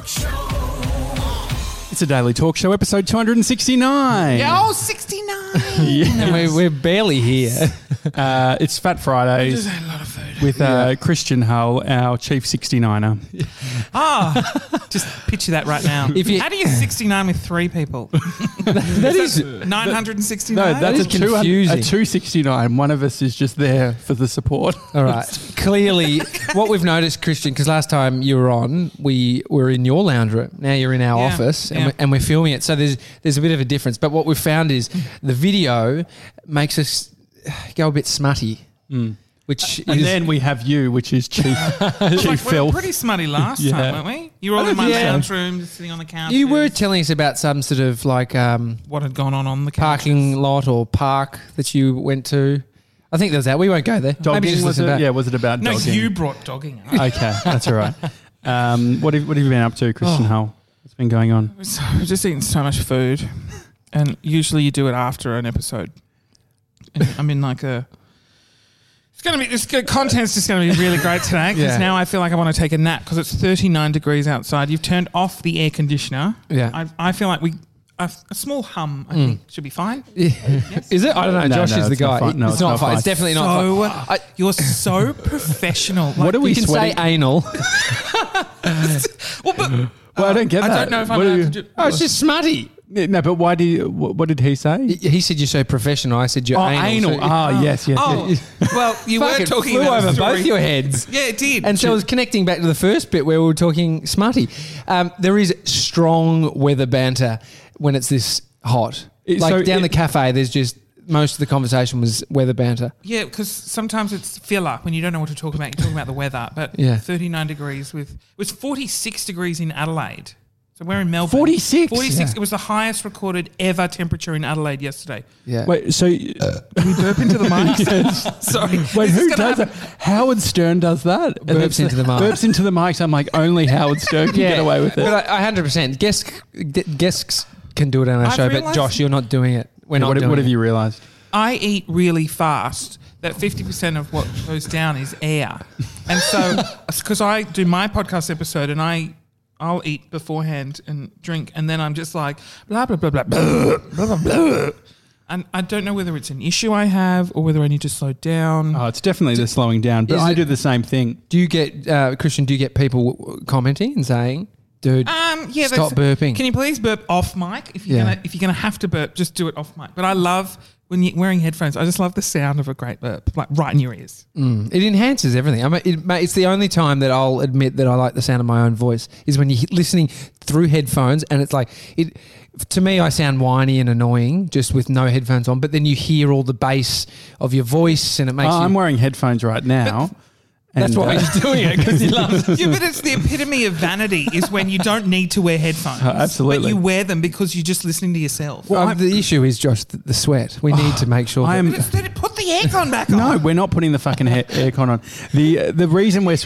It's a Daily Talk Show, episode 269. Oh, 69. Yes. And we're barely here. It's Fat Friday Just a lot of food. with Christian Hull, our chief 69er. Just picture that right now. How do you 69 with three people? That is 969? No, that's is a 200 confusing. a 269. One of us is just there for the support. all right. Clearly, what we've noticed, Christian, because last time you were on, we were in your lounge room. Now you're in our Yeah, office, yeah. and we're filming it. So there's a bit of a difference. But what we've found is the video makes us go a bit smutty, which And is then we have you, which is chief We were filth. pretty smutty last Yeah. time, weren't we? You were all in my Yeah. lounge room, just sitting on the couch. you were telling us about some sort of like What had gone on the couch? parking lot or park that you went to. I think there was that. We won't go there. Maybe Dogging, just was listen it? back. Yeah, was it about No, dogging? you brought dogging up. Okay, that's all right. What have you been up to, Christian Hull? What's been going on? So, I've just eaten so much food, and usually you do it after an episode. And I'm in like a. This content's just going to be really great today because Yeah. now I feel like I want to take a nap because it's 39 degrees outside. You've turned off the air conditioner. Yeah. I feel like a small hum, I think, should be fine. Is it? I don't know. No, Josh no, is the it's not guy. fine. No, it's not fine. It's definitely not fine. You're so professional. Like, What are we You can sweating? say anal. Well, but Well, I don't get I that. don't know if I'm What are allowed you- to do. Oh, it's just smutty. No, but why do you? What did he say? He said you're so professional. I said you're Oh, anal. anal. So Yes. Oh, well, you were Fucking talking flew about a over story. both your heads. Yeah, it did. And so I was connecting back to the first bit where we were talking smutty. There is strong weather banter when it's this hot. Like down the cafe, there's just most of the conversation was weather banter. Yeah, because sometimes it's filler when you don't know what to talk about. You're talking about the weather, but Yeah. 39 degrees it was 46 degrees in Adelaide. So we're in Melbourne. 46? 46. Yeah. It was the highest recorded ever temperature in Adelaide yesterday. Yeah. Wait, so Can we burp into the mic? Sorry. wait, This is who gonna does happen. that? Howard Stern does that. Burps into the mic. Burps into the mic. So I'm like, only Howard Stern can get away with it. But I 100%. Guests can do it on our I've show, but realised- Josh, you're not doing it. We're not doing What have it. you realised? I eat really fast. That 50% of what goes down is air. And so, because I do my podcast episode and I'll eat beforehand and drink, and then I'm just like, blah, blah, blah, blah, blah, blah, blah, blah. And I don't know whether it's an issue I have or whether I need to slow down. Oh, it's definitely the slowing down. But Is I it- do the same thing. Do you get, Christian, do you get people commenting and saying, dude, Yeah, stop that's- burping? Can you please burp off mic? If you're Yeah. gonna have to burp, just do it off mic. But I love when you're wearing headphones. I just love the sound of a great burp, like right in your ears. It enhances everything. I mean, it's the only time that I'll admit that I like the sound of my own voice is when you're listening through headphones and it's like it. To me, I sound whiny and annoying just with no headphones on. But then you hear all the bass of your voice and it makes you. I'm wearing headphones right now. That's why he's doing it because he loves it. Yeah, but it's the epitome of vanity is when you don't need to wear headphones. Absolutely. But you wear them because you're just listening to yourself. The issue is, Josh, the sweat. We need to make sure. I am- But it's- put the aircon back on. No, we're not putting the fucking aircon on. The reason we're... Do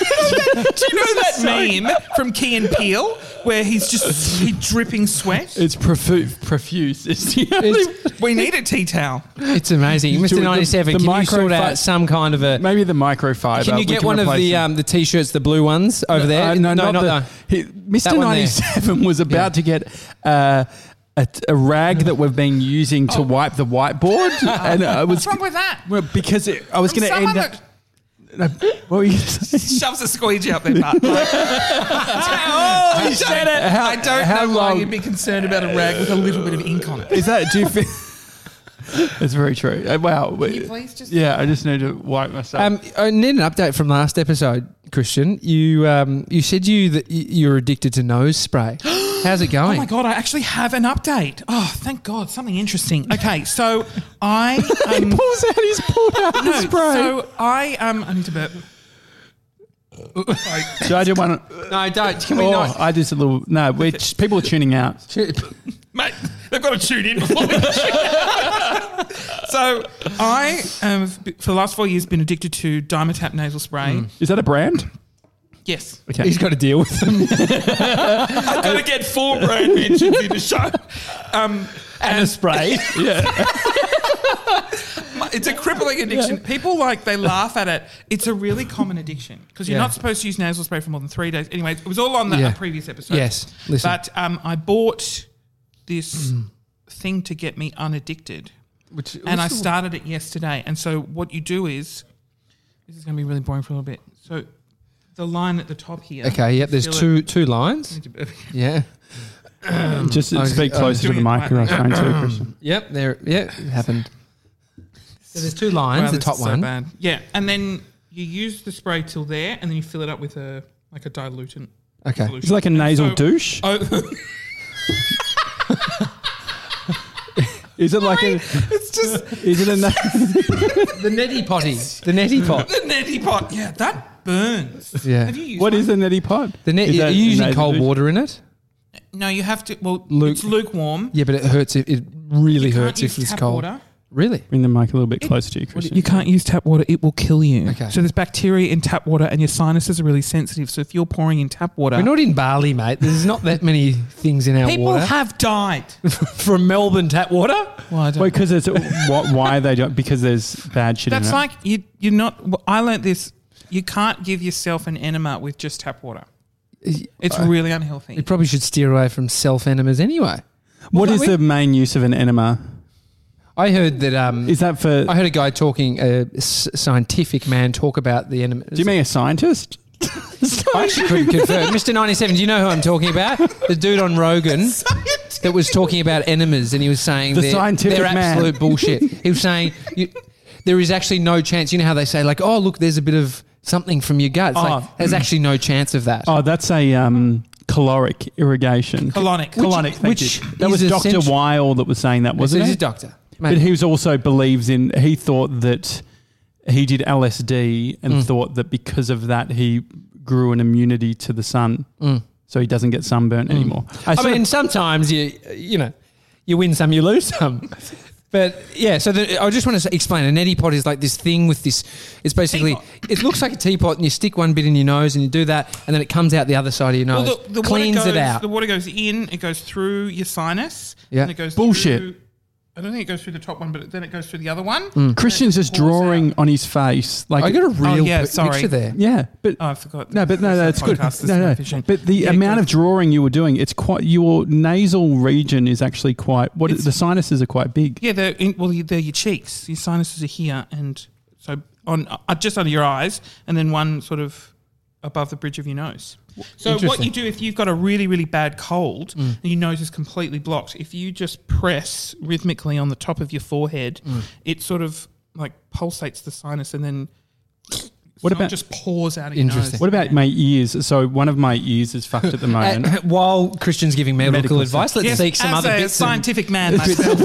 you know that meme from Key and Peele where he's dripping sweat? It's profuse. It's the only... We need a tea towel. It's amazing. Mr. the 97, the can you sort microfi- out some kind of a... Maybe the microfiber. Can you we get one of replace them. the T-shirts, the blue ones over there? No, not not the... Mr. That one there. 97 was about to get a rag that we've been using to wipe the whiteboard. And I was... What's wrong with that? Well, because I was From going to end someone up... What were you saying? Shoves a squeegee up their butt. You said it. I don't how know why long- you'd be concerned about a rag with a little bit of ink on it. Is that... Do you feel... It's very true. Wow. Can you please just... Yeah, I just need to wipe myself. I need an update from last episode, Christian. You said that you're addicted to nose spray. How's it Oh going? my God, I actually have an update. Oh, thank God, something interesting. Okay, so I... He's pulled out the spray. So I need to burp. Should I do one? No, don't. Can we not? I just a little... No, people are tuning out. Mate, they've got to tune in before we So I have, for the last 4 years, been addicted to Dimetapp nasal spray. Is that a brand? Yes. Okay. He's got to deal with them. I've got to get 4 brand mentions in the show. And a spray. Yeah. It's a crippling addiction. People they laugh at it. It's a really common addiction because you're not supposed to use nasal spray for more than 3 days. Anyway, it was all on the previous episode. Yes, listen. But I bought this thing to get me unaddicted. And I started it yesterday. And so what you do is, this is going to be really boring for a little bit. So the line at the top here. Okay, yep, there's two lines. Yeah. Just speak closer to the mic. Christian. Yep, it happened. So there's 2 lines, Wow, the this top is so one. bad. Yeah, and then you use the spray till there, and then you fill it up with a dilutant. Okay. solution. It's like a And nasal so- douche. Oh, Is it like a? it's just Is it a? The neti potty. The neti pot. the neti pot. Yeah, that burns. Yeah. Have you used What one? is a neti pot? The net, Is are that you using nasal cold douche? water in it? No, you have to. Well, Luke- it's lukewarm. Yeah, but it hurts. It really You can't hurts if use it's tap cold. water. Really? Bring the mic a little bit closer to you, Christian. You can't use tap water; it will kill you. Okay. So there's bacteria in tap water, and your sinuses are really sensitive. So if you're pouring in tap water, We're not in Bali, mate. There's not that many things in our people water. have died. From Melbourne tap water? Well, I don't Wait, because it's why they don't? Because there's bad shit That's in it. like you're not. I learnt this. You can't give yourself an enema with just tap water. It's really unhealthy. You probably should steer away from self-enemas anyway. What is the main use of an enema? I heard that... Is that for? I heard a guy talking, a scientific man, talk about the enemas. Do you mean a scientist? I actually couldn't confirm. Mr. 97, do you know who I'm talking about? The dude on Rogan that was talking about enemas, and he was saying The scientific they're man. absolute bullshit. He was saying there is actually no chance. You know how they say, like, oh, look, there's a bit of something from your gut. It's like, there's actually no chance of that. Oh, that's a caloric irrigation. colonic. Colonic. Thank which you. That was is Dr. essential- Weil that was saying that, wasn't He's a it? doctor. But Mate, he was also believes in. He thought that he did LSD and thought that because of that he grew an immunity to the sun, so he doesn't get sunburnt anymore. I mean, sometimes you win some, you lose some. But yeah, so I just want to explain. A neti pot is like this thing with this. It's basically it looks like a teapot, and you stick one bit in your nose, and you do that, and then it comes out the other side of your nose, Well, the cleans water goes, it out. The water goes in. It goes through your sinus. Yeah. And it goes Bullshit. Through, I don't think it goes through the top one, but then it goes through the other one. Christian's just pours drawing out. on his face, like I got a real sorry. picture there. yeah, but Oh, I forgot. no, but no, that's good. Podcast is No, no, efficient. but the Yeah, it amount of goes- drawing you were doing, it's quite. Your nasal region is actually quite. The sinuses are quite big. Yeah, they're your cheeks. Your sinuses are here, and so on just under your eyes, and then one sort of above the bridge of your nose. So what Interesting. you do if you've got a really, really bad cold and your nose is completely blocked, if you just press rhythmically on the top of your forehead, it sort of like pulsates the sinus, and then What it about- just pours out of your nose. Interesting. What about my ears? So one of my ears is fucked at the moment. While Christian's giving medical Medical advice, let's Yes, seek some as other a bits. scientific man myself.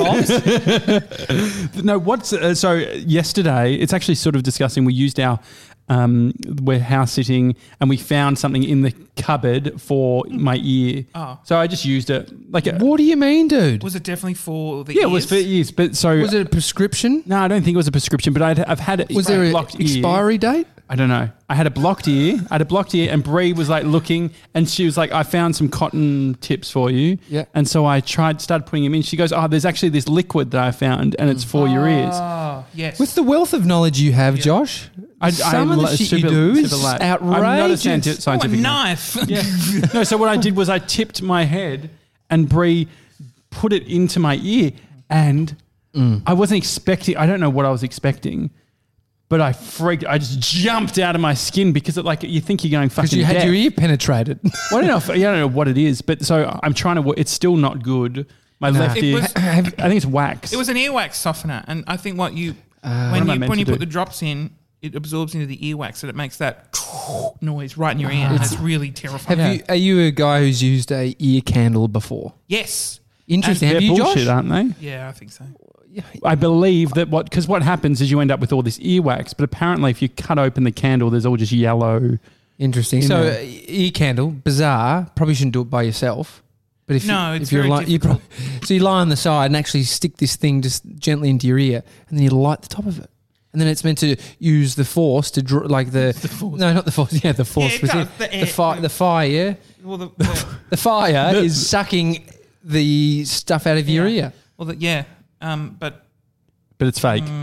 No, so yesterday, it's actually sort of disgusting. We used our, we're house sitting and we found something in the cupboard for my ear. Oh. So I just used it. What do you mean, dude? Was it definitely for the Yeah, ears? it was for ears. But so. Was it a prescription? No, I don't think it was a prescription, but I've had it. Was there an blocked ear. expiry date? I don't know. I had a blocked ear. And Bree was like looking, and she was like, "I found some cotton tips for you." Yeah. And so I started putting them in. She goes, "Oh, there's actually this liquid that I found, and it's for your ears." Oh, yes. With the wealth of knowledge you have, Josh, some of the shit you do is late. outrageous. I'm not a Oh, a scientific. knife. Yeah. No. So what I did was I tipped my head, and Bree put it into my ear, and I wasn't expecting. I don't know what I was expecting. But I freaked. I just jumped out of my skin because you think you're going fucking Because you had deaf. your ear penetrated. Well, I don't know what it is, but so I'm trying to. It's still not good. My left It ear. was- I think it's wax. It was an earwax softener, and I think when What am I meant you to put do? the drops in, it absorbs into the earwax, and it makes that noise right in your ear, and it's really terrifying. Are you a guy who's used a ear candle before? Yes. Interesting. They're Have you, bullshit, Josh? aren't they? Yeah, I think so. I believe that because what happens is you end up with all this earwax, but apparently if you cut open the candle, there's all just yellow. Interesting. In So, there. ear candle, bizarre. Probably shouldn't do it by yourself. But if No, you, it's if you're very you difficult. so you lie on the side and actually stick this thing just gently into your ear, and then you light the top of it, and then it's meant to use the force to draw, like the force. no, not the force. Yeah, the force it within does, the air. the fire. Yeah, Well, the fire is sucking the stuff out of your Yeah. ear. but But it's fake.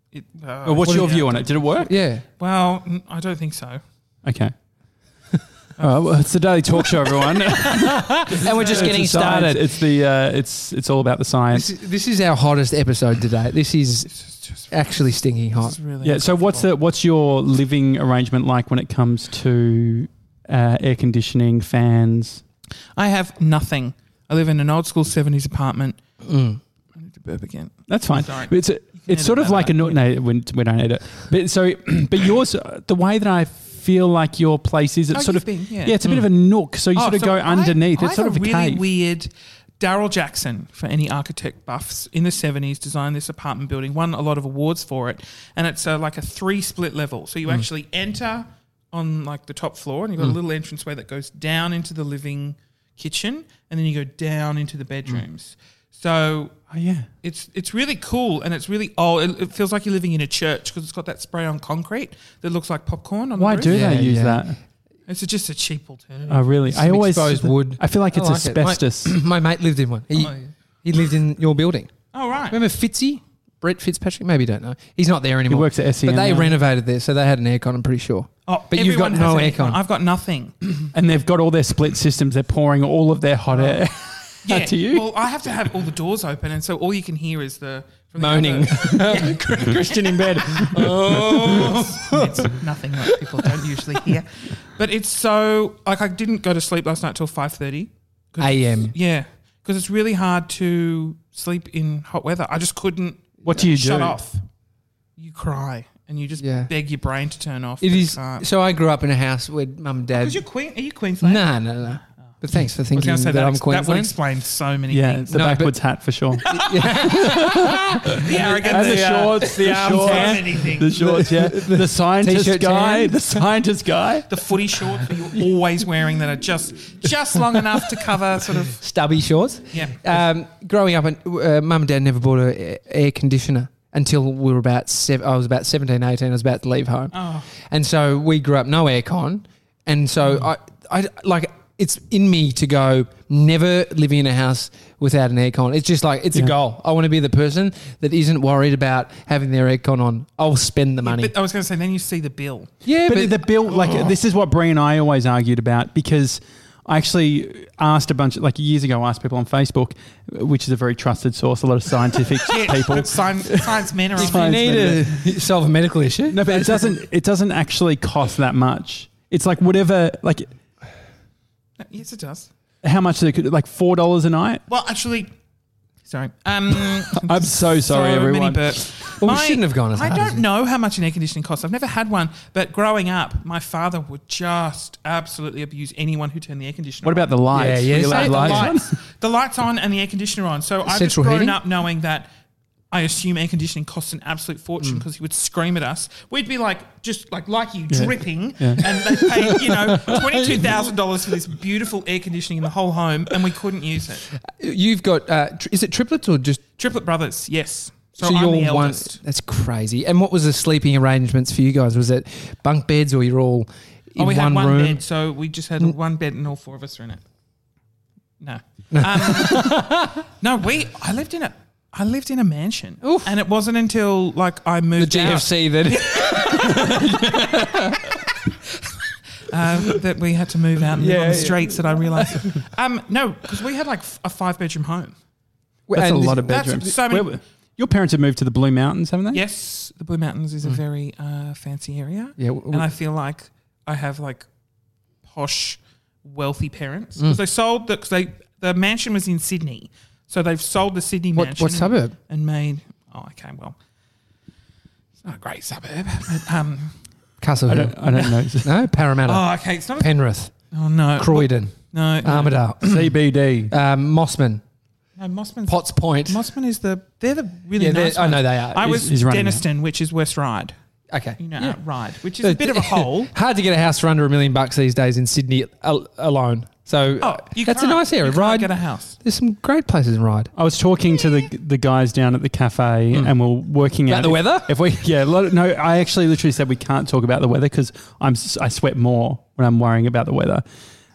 What's your view on it? Did it work? Yeah. Well, I don't think so. Okay. All right, well, it's the Daily Talk Show, everyone. And we're just getting It's the science. started. It's all about the science. This is our hottest episode today. This is actually stinking hot. It's really Yeah. So what's your living arrangement like when it comes to air conditioning, fans? I have nothing. I live in an old school 70s apartment. Mm. I need to burp again. That's fine. Sorry. But it's sort of that like out. no, we don't need it. But yours, the way that I feel like your place is, it's sort you've of been, yeah. it's a bit of a nook. So you sort of so go underneath. It's sort of a really cave. weird. Daryl Jackson, for any architect buffs, in the 70s designed this apartment building, won a lot of awards for it, and it's like a 3 split level. So you actually enter on like the top floor, and you've got a little entranceway that goes down into the living kitchen, and then you go down into the bedrooms. So Oh yeah. it's really cool, and it's really old. It feels like you're living in a church because it's got that spray on concrete that looks like popcorn on Why the do roof. they Yeah, use yeah. that? It's just a cheap alternative. Oh really? Some exposed wood. I feel like it's I like it. asbestos. My mate lived in one. Oh, yeah. He lived in your building. Oh, right. Remember Fitzy? Brett Fitzpatrick? Maybe you don't know. He's not there He anymore. works at SEN But they now. renovated there, so they had an aircon, I'm pretty sure. Oh, But you've got everyone no has aircon. I've got nothing. And they've got all their split systems. They're pouring all of their hot air out to you. Well, I have to have all the doors open, and so all you can hear is the from the Moaning. other- Christian in bed. It's nothing that people don't usually hear. But it's so like I didn't go to sleep last night till 5:30 AM. Yeah, because it's really hard to sleep in hot weather. I just couldn't. What do you shut do? off? You cry and you just Yeah. beg your brain to turn off. It but is. can't. So I grew up in a house where mum and dad. Because you're Queen. Are you Queensland? No. But thanks for I was thinking going to say that I'm that would Queensland. explain so many Yeah, things. the No, but- backwards hat for sure. The arrogance, And the shorts, the arm so tan, many things. the shorts, yeah. The scientist T-shirt guy, tan. the scientist guy. The footy shorts that you're always wearing that are just long enough to cover sort of. Stubby shorts. Yeah. Growing up, mum and dad never bought an air conditioner until we were about I was about 17, 18. I was about to leave home. Oh. And so we grew up no aircon. And so I like, it's in me to go never living in a house without an aircon. It's just like, it's a goal. I want to be the person that isn't worried about having their aircon on. I'll spend the money. But I was going to say, then you see the bill. Yeah, But the bill, like, this is what Bree and I always argued about, because I actually asked a bunch, like years ago, I asked people on Facebook, which is a very trusted source, a lot of scientific people. But science men are if on. you need to solve a medical issue. No, but it doesn't actually cost that much. It's like whatever, like Yes, it does. how much they could, like $4 a night. Well, actually, sorry. I'm so sorry, many everyone. burps. Well, we shouldn't have gone as I hard as don't know how much an air conditioning costs. I've never had one, but growing up, my father would just absolutely abuse anyone who turned the air conditioner What about the lights? Yeah, Were you yes. allowed the lights on? the lights on and the air conditioner on. So I've just Central grown heating? up knowing that I assume air conditioning costs an absolute fortune because he would scream at us. We'd be like, just like you, dripping, and they paid, $22,000 for this beautiful air conditioning in the whole home, and we couldn't use it. You've got, is it triplets or just? Triplet brothers, yes. So, So I'm you're the one. eldest. That's crazy. And what was the sleeping arrangements for you guys? Was it bunk beds or you're all in We one had one room? bed, so we just had one bed, and all 4 of us are in it. No, no. I lived in a mansion, Oof. and it wasn't until like I The moved out GFC that. that we had to move out and live on the Yeah. streets that I realised. No, because we had like a 5-bedroom home. That's a lot of that's bedrooms. so many- Your parents have moved to the Blue Mountains, haven't they? Yes, the Blue Mountains is a very fancy area, Yeah, and I feel like I have like posh, wealthy parents because they sold the mansion was in Sydney, so they've sold the Sydney mansion. what suburb? And made. Oh, okay, well, it's not a great suburb, but Castle I Hill. don't know. No, Parramatta, oh, okay, it's not. Penrith, Oh no, Croydon, no, Armidale, CBD. Mossman, no, Mossman's. Potts Point. Mossman is they're the really Yeah, nice I know ones. they are. I He's- was he's running Denniston, which is West Ryde. Okay. Ryde, which is a bit of a hole. Hard to get a house for under $1 million these days in Sydney alone. So Oh, you that's a can't- nice area. You can't Ryde. get a house. There's some great places in Ryde. I was talking to the guys down at the cafe, and we're working out About the weather? If we, no, I actually literally said we can't talk about the weather because I sweat more when I'm worrying about the weather.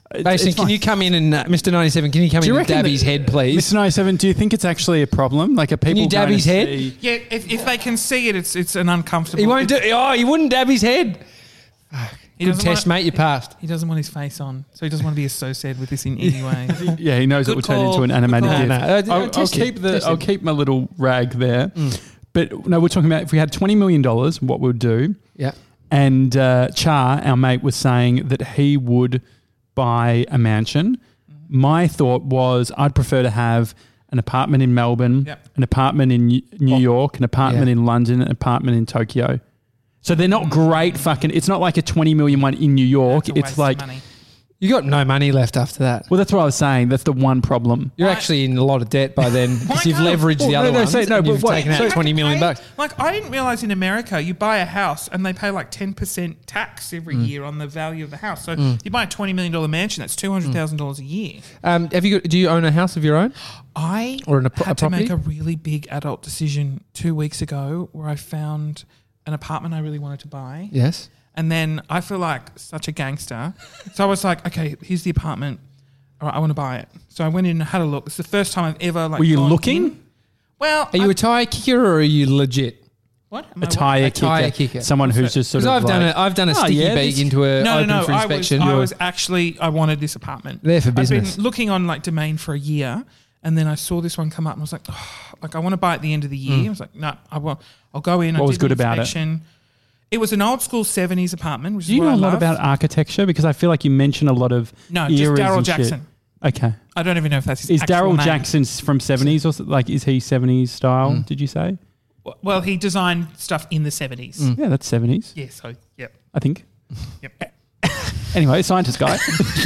Mason, can you come in and Mr. 97? Can you come in and dab his head, please? Mr. 97, do you think it's actually a problem? Like, are people Can you dab going his to head? see- Yeah, if they can see it, it's an uncomfortable. He won't do. Oh, he wouldn't dab his head. He Good doesn't test, want mate. You passed. He doesn't want his face on, so he doesn't want to be associated with this in any way. Yeah, he knows it Good will turn call. into an Good animated call. GIF. No, I'll test keep it. I'll keep my little rag there. But no, we're talking about if we had $20 million, what we'd do. Yeah. And Char, our mate, was saying that he would buy a mansion. My thought was I'd prefer to have an apartment in Melbourne, Yep. an apartment in New York, an apartment in London, an apartment in Tokyo. So they're not great fucking... It's not like a 20 million one in New York. That's a It's waste like... of money. You got no money left after that. Well, that's what I was saying. That's the one problem. You're Why- actually in a lot of debt by then because you've can't- leveraged the Well, other no, ones. say- no, and but you've what- taken so- out $20 million bucks. Like, I didn't realize in America you buy a house and they pay like 10% tax every year on the value of the house. So you buy a $20 million mansion, that's $200,000 a year. Do you own a house of your own? I Or a had to property? make a really big adult decision 2 weeks ago where I found an apartment I really wanted to buy. Yes. And then I feel like such a gangster. So I was like, okay, here's the apartment. All right, I want to buy it. So I went in and had a look. It's the first time I've ever like. Were you gone looking? in. Well, Are you a tire kicker or are you legit? what? Am A I what? tire tire kicker. kicker. Someone who's just sort Because of I've done a Oh, sticky yeah, beak this- into a open for I inspection. I wanted this apartment. There for business. I've been looking on like Domain for a year, and then I saw this one come up, and I was like, oh, I want to buy it at the end of the year. I was like, no, I'll go in. What I was did good the about it? inspection. It was an old school 70s apartment, which Do is you what know I a lot love. about architecture? Because I feel like you mention a lot of No, just eras Daryl and shit. Jackson. Okay. I don't even know if that's his Is actual Daryl name. Jackson from 70s or like is he 70s style? Did you say? Well, he designed stuff in the 70s. Yeah, that's 70s. Yeah, so, yep. I think. Yep. Anyway, scientist guy.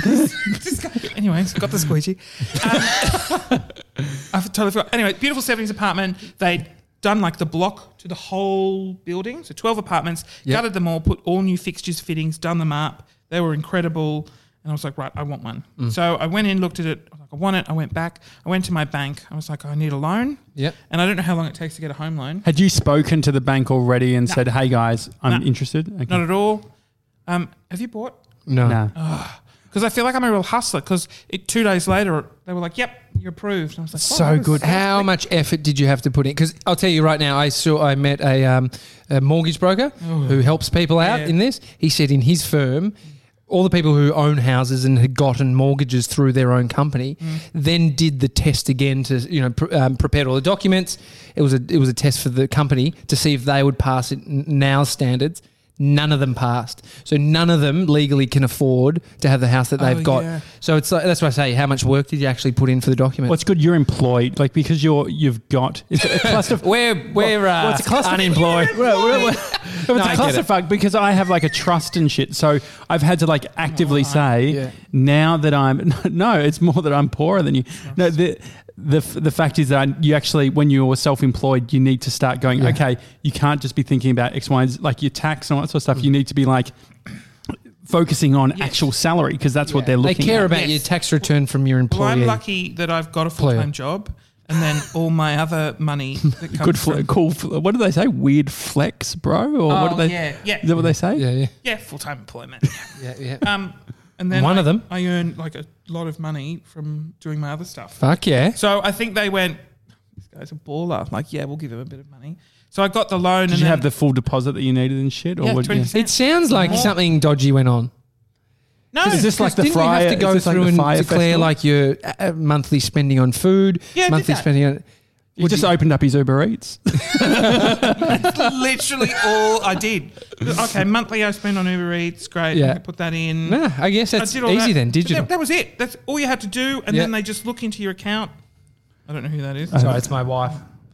Anyways, got the squeegee. I've totally forgot. Anyway, beautiful 70s apartment. They'd done like the block to the whole building. So 12 apartments, gutted them all, put all new fixtures, fittings, done them up. They were incredible. And I was like, right, I want one. So I went in, looked at it. I was like, I want it. I went back. I went to my bank. I was like, I need a loan. Yep. And I don't know how long it takes to get a home loan. Had you spoken to the bank already and said, "Hey guys, I'm No. interested"? Okay. Not at all. Have you bought? No. Nah. Because I feel like I'm a real hustler. Because 2 days later, they were like, "Yep, you're approved." And I was like, So "Oh, that was good. so How quick." much effort did you have to put in? Because I'll tell you right now, I met a mortgage broker who helps people out Yeah. in this. He said in his firm, all the people who own houses and had gotten mortgages through their own company then did the test again to prepared all the documents. It was a test for the company to see if they would pass it now standards. None of them passed. So none of them legally can afford to have the house that they've got. yeah. So it's like, that's why I say, how much work did you actually put in for the document? Well, it's good you're employed, like because you've got it's a cluster. We're it's a cluster unemployed. It's a I get it. clusterfuck because I have like a trust and shit. So I've had to like actively say Yeah. now that I'm no, it's more that I'm poorer than you. No, the fact is that you actually, when you're self-employed, you need to start going, okay, you can't just be thinking about X, Y, and Z, like your tax and all that sort of stuff. You need to be like focusing on actual salary because that's what they're They looking care at. about Yes. your tax return from your Well, employee. I'm lucky that I've got a full-time Employer. job, and then all my other money that comes Good, from cool. What do they say? Weird flex, bro? Or what do they? yeah. Is that what they say? Yeah, yeah, Yeah, full-time employment. yeah. And then One of them. I earn like a lot of money from doing my other stuff. Fuck yeah. So I think they went, this guy's a baller. I'm like, yeah, we'll give him a bit of money. So I got the loan. Did and you then, have the full deposit that you needed and shit? Or Yeah, what? 20%. It sounds like More. something dodgy went on. No, Is this like the Didn't fire? you have to go is this like through the and fire declare festival? like your monthly spending on food, Yeah, I did monthly that. spending on... You just opened up his Uber Eats. literally all I did. Okay, monthly I spend on Uber Eats. Great. Yeah. I can put that in. Nah, I guess I that's did all easy that. then, But digital. That was it. That's all you had to do. And Yeah. then they just look into your account. I don't know who that is. Sorry, it's my wife.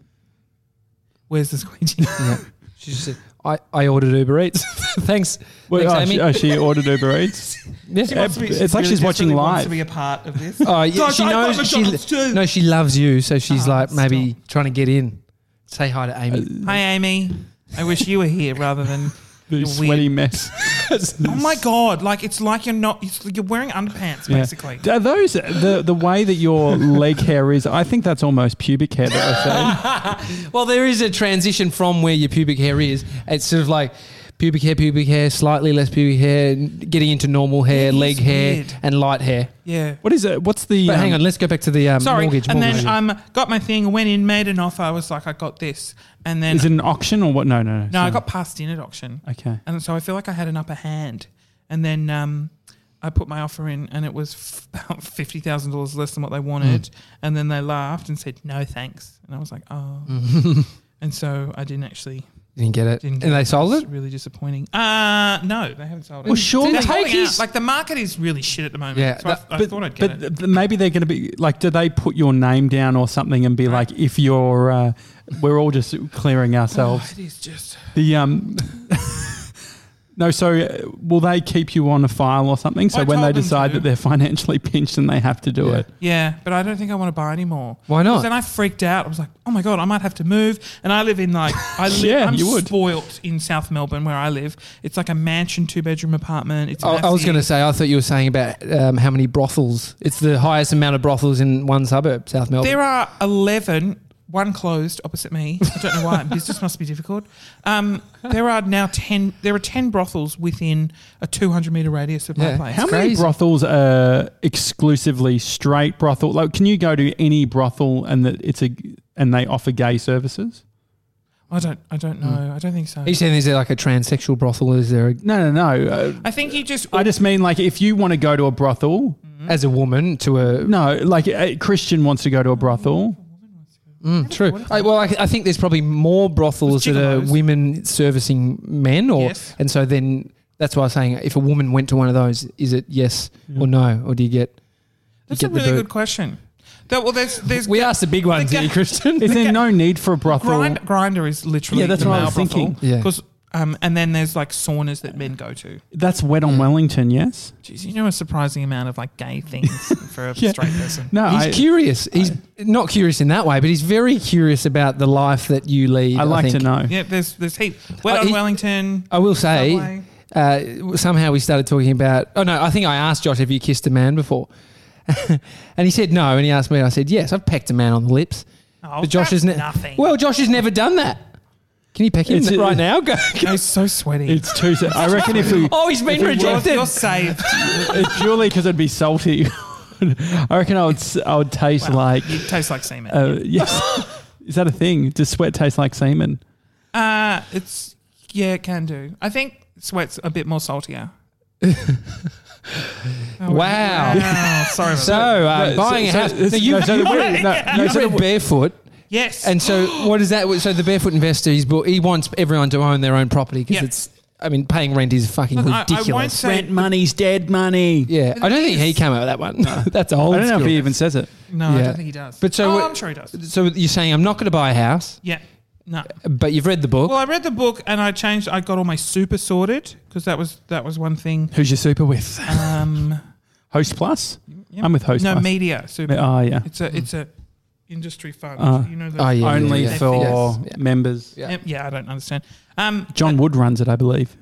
Where's the squeegee? Yeah. She just said, I ordered Uber Eats. Thanks. Thanks, Amy. She ordered Uber Eats. Yeah. It's like she's watching desperately wants live. to be a part of this. Oh, yeah, Guys, she I got knows McDonald's too. No, she loves you, so she's Oh, like maybe trying to get in. Say hi to Amy. Hi, Amy. I wish you were here rather than The your sweaty weird. mess. Oh my god! Like it's like you're not. You're wearing underpants Yeah. basically. Are those the way that your leg hair is? I think that's almost pubic hair that I say. Well, there is a transition from where your pubic hair is. It's sort of like pubic hair, slightly less pubic hair, getting into normal hair, It is leg hair, weird. and light hair. Yeah. What is it? What's the? But hang on, let's go back to the Sorry. mortgage. And mortgage. then got my thing, went in, made an offer. I was like, I got this. And then Is it an auction or what? No. no, I sorry. got passed in at auction. Okay. And so I feel like I had an upper hand. And then I put my offer in, and it was about $50,000 less than what they wanted. And then they laughed and said, "No, thanks." And I was like, "Oh." And so I didn't actually. Didn't get it. Didn't get And they it. sold It's it? really disappointing. No, they haven't sold it. Well, surely- They're Take holding out. his- Like the market is really shit at the moment. Yeah, So I thought I'd get it. But maybe they're going to be like, do they put your name down or something and be like, if you're, we're all just clearing ourselves. It is just. The no, so will they keep you on a file or something? So I when they told them decide to. that they're financially pinched and they have to do Yeah. it, Yeah, but I don't think I want to buy anymore. Why not? 'Cause then I freaked out. I was like, "Oh my god, I might have to move." And I live in like Yeah, I'm you would. spoilt in South Melbourne where I live. It's like a mansion, 2-bedroom apartment. It's I was massive. going to say, I thought you were saying about how many brothels. It's the highest amount of brothels in one suburb, South Melbourne. There are 11. One closed opposite me. I don't know why. Business must be difficult. There are now 10. There are 10 brothels within a 200-meter radius of my Yeah. place. how many crazy. brothels are exclusively straight brothel? Like, can you go to any brothel and and they offer gay services? I don't know. I don't think so. Are you saying is there like a transsexual brothel? Is there No. I think you just. I just mean like if you want to go to a brothel, as a woman to a no, like a Christian wants to go to a brothel. true? I think there's probably more brothels that are gigolos. women servicing men, or Yes. and so then that's why I was saying if a woman went to one of those, is it yes or no, or do you get? That's a really good question. There's We asked the big ones the here, ga- Christian. Is there no need for a brothel? Grinder is literally Yeah, that's the what I male was thinking. brothel. Yeah. 'Cause, and then there's like saunas that men go to. That's Wet on Wellington, yes? Jeez, you know a surprising amount of like gay things for a Yeah. straight person. No, He's curious. He's not curious in that way, but he's very curious about the life that you lead. I like to think. know. Yeah, there's heat. Wet on he- Wellington. I will say, Subway. somehow we started talking about. Oh no, I think I asked Josh if you kissed a man before, and he said no, and he asked me, and I said yes. I've pecked a man on the lips, Oh, but Josh that's has nothing. Well, Josh has never done that. Can you peck him It's- right now? Go. He's so sweaty. It's too. I reckon if we. Oh, he's been rejected. You're saved. It's purely because it'd be salty. I reckon I would taste Well, like. you taste like semen. Yes. Is that a thing? Does sweat taste like semen? It can do. I think sweat's a bit more saltier. Wow. Sorry about So, that. buying a house. So you read Barefoot. Yes. And so, what is that? So, the Barefoot investor, he wants everyone to own their own property because Yep. it's. I mean, paying rent is fucking Look, I ridiculous. won't say- Rent money's dead money. Yeah, I don't think he came up with that one. That's old I don't know if school. he even says it. no, I Yeah. don't think he does. But so I'm sure he does. So you're saying I'm not going to buy a house, Yeah. No. but you've read the book. Well, I read the book and I changed. I got all my super sorted because that was one thing. Who's your super with? Host Plus? Yeah. I'm with Host No, Plus. media super. Oh, yeah. It's a industry fund. You know the Oh, yeah. Only yeah. for Yes, yeah. members. Yeah. Yeah, I don't understand. John Wood runs it, I believe.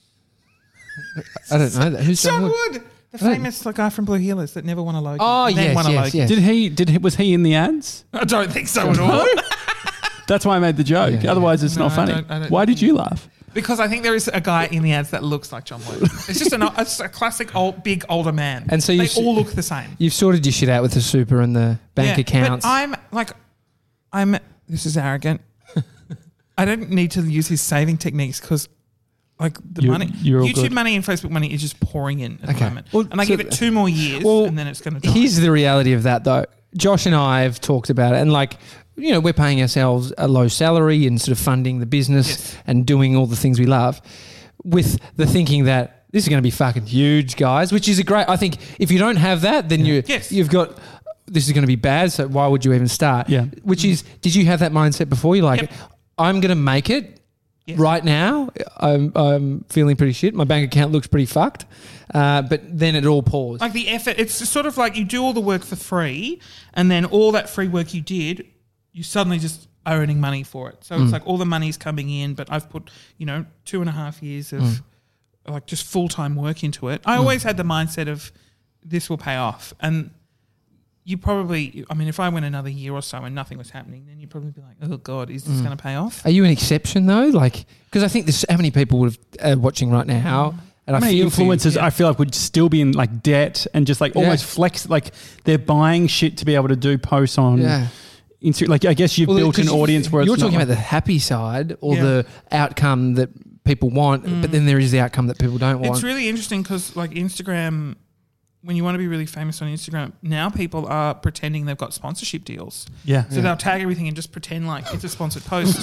I don't know that. Who's John Wood? Wood, the famous guy from Blue Heelers that never won a Logie. Oh, and then yes, won a yes, Logie. yes. Was he in the ads? I don't think so at all. That's why I made the joke. Yeah. Otherwise, it's No, not I funny. don't Why did you laugh? Because I think there is a guy in the ads that looks like John Wood. It's just it's a classic big older man. And so they you all look the same. You've sorted your shit out with the super and the bank accounts. But this is arrogant. I don't need to use his saving techniques because like money, you're all YouTube good. money and Facebook money is just pouring in at the Okay. moment. Well, and I so give it 2 more years and then it's going to die. Here's the reality of that, though. Josh and I have talked about it, and we're paying ourselves a low salary and sort of funding the business Yes. and doing all the things we love, with the thinking that this is going to be fucking huge, guys. Which is a great. I think if you don't have that, then you've got. This is going to be bad. So why would you even start? Yeah. Which is, did you have that mindset before? You're like, Yep. I'm going to make it. Yes. Right now, I'm feeling pretty shit. My bank account looks pretty fucked. But then it all paused. Like the effort, it's sort of like you do all the work for free, and then all that free work you did, you suddenly just are earning money for it. So it's like all the money's coming in, but I've put 2.5 years of like just full time work into it. I always had the mindset of this will pay off, and you probably, I mean, if I went another year or so and nothing was happening, then you'd probably be like, oh God, is this going to pay off? Are you an exception though? Like, because I think there's how many people would have, watching right now, and How many feel for you. influencers I feel like would still be in like debt and just like almost flex, like they're buying shit to be able to do posts on. Yeah. Like I guess you've built an audience where you're it's talking not about the happy side or the outcome that people want, but then there is the outcome that people don't want. It's really interesting because like Instagram, when you want to be really famous on Instagram, now people are pretending they've got sponsorship deals. Yeah. So they'll tag everything and just pretend like it's a sponsored post.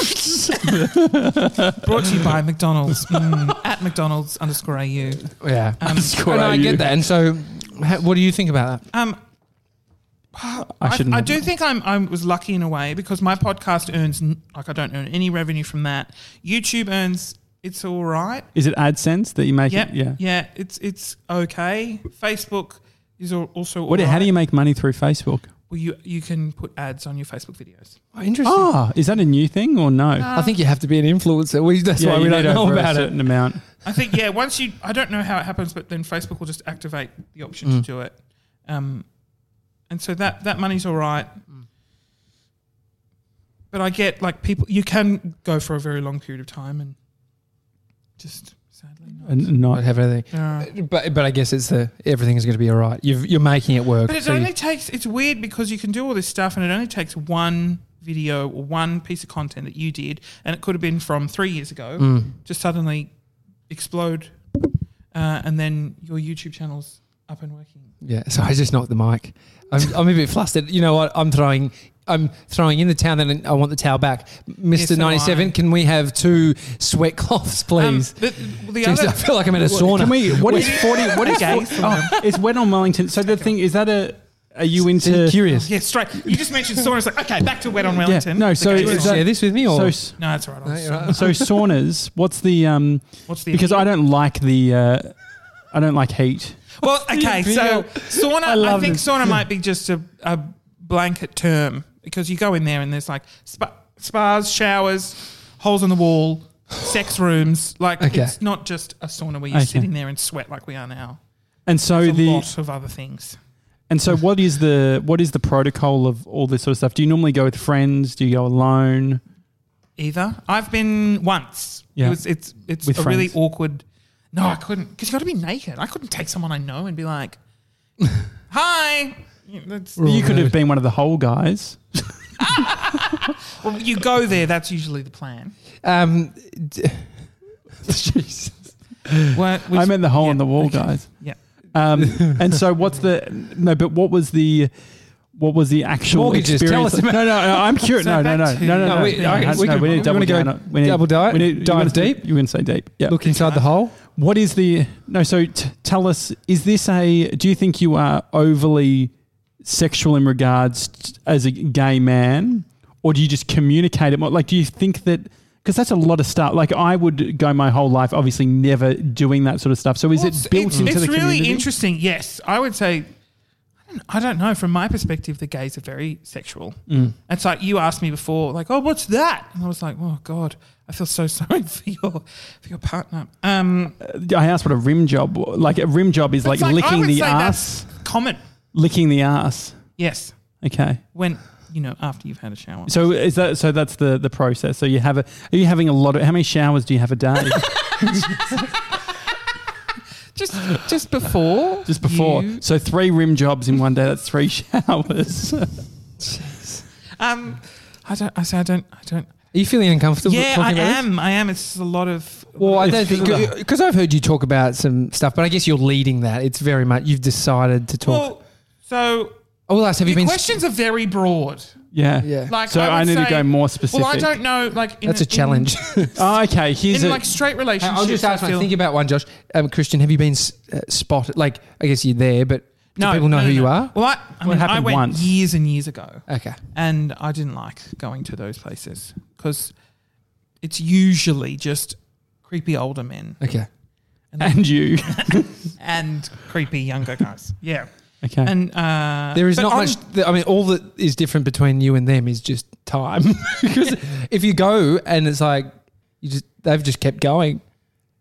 Brought to you by McDonald's, at McDonald's _AU. Yeah. Underscore And I AU. get that. And so what do you think about that? I do think I was lucky in a way because my podcast earns, I don't earn any revenue from that. YouTube earns, it's all right. Is it AdSense that you make Yep. it? Yeah. Yeah, it's okay. Facebook is also all What? right. How do you make money through Facebook? Well, you can put ads on your Facebook videos. Oh, interesting. Oh, is that a new thing or no? I think you have to be an influencer. That's why you we need don't know over about a it. certain amount. I think, once you, I don't know how it happens, but then Facebook will just activate the option to do it. And so that money's all right. But I get like people, you can go for a very long period of time and just sadly not. And not Not have anything. Yeah. But I guess it's everything is going to be all right. You're making it work. But it only takes, it's weird because you can do all this stuff and it only takes one video or one piece of content that you did and it could have been from 3 years ago, just suddenly explode and then your YouTube channel's up and working. Yeah, so I just knocked the mic. I'm a bit flustered. You know what? I'm throwing in the towel and I want the towel back. Mr. so 97, I. can we have 2 sweat cloths, please? The Jeez, other, I feel like I'm in a sauna. Can we? What is 40? What is Okay. 40? Oh, it's Wet on Wellington. So the thing is that are you into? Curious. yeah, straight. You just mentioned saunas. Like, okay, back to Wet on Wellington. No, The so gay is Want to sauna. share this with me? Or? So No, that's all right. No, you're right. so saunas. What's the What's the Because I don't like the. I don't like heat. Well, okay, so sauna. I love think this. sauna might be just a blanket term because you go in there and there's like spas, showers, holes in the wall, sex rooms. Like Okay. it's not just a sauna where you're Okay. sitting there and sweat like we are now. And so There's a the lot of other things. and so what is the protocol of all this sort of stuff? Do you normally go with friends? Do you go alone? Either I've been once. Yeah. It's With a really friends. awkward. No, I couldn't because you got to be naked. I couldn't take someone I know and be like, "Hi." That's, You could have been one of the whole guys. well, you go there. That's usually the plan. Jesus. What, I meant the hole in the wall guys. Yeah. And so what's but what was the actual Mortgages, experience? tell us about- No, I'm curious. So No. back to- No, we we need to double wanna go down. We need double dive? we need- Dive you deep? You can say deep. Yeah. Look inside the hole. What is the So tell us. Is this do you think you are overly sexual in regards as a gay man, or do you just communicate it more? Like, do you think that? Because that's a lot of stuff. Like, I would go my whole life, obviously, never doing that sort of stuff. So, is it built into it's the really community? interesting. Yes, I would say. I don't know. From my perspective, the gays are very sexual. It's like you asked me before, like, "Oh, what's that?" And I was like, "Oh God, I feel so sorry for your partner." I asked what a rim job. Like, a rim job is like it's I licking would the say ass. that's common. Licking the ass. Yes, Okay. when after you've had a shower. So that's the process. So you are you having a lot of, how many showers do you have a day? Just before. Just before. you- So 3 rim jobs in one day. That's 3 showers. I don't. Are you feeling uncomfortable? Yeah, talking about this? I am. It's a lot of. Well, I don't It's think because of because I've heard you talk about some stuff, but I guess you're leading that. It's very much you've decided to talk. Well, so I will ask, have you your been? questions are very broad. Yeah. Yeah. Like, So would I need to say- go more specific. Well, I don't know. Like, That's a challenge. Oh, okay. Here's In a, like straight relationships, I'll just ask I one. feel- Think about one, Josh. Christian, have you been spotted? Like, I guess you're there, but do people know who you are? Well, I mean, I happened went once? years and years ago, Okay. and I didn't like going to those places because it's usually just creepy older men Okay. and you. and creepy younger guys. Yeah, Okay. and There is but not on- much. I mean, all that is different between you and them is just time. Because if you go and it's like they've just kept going.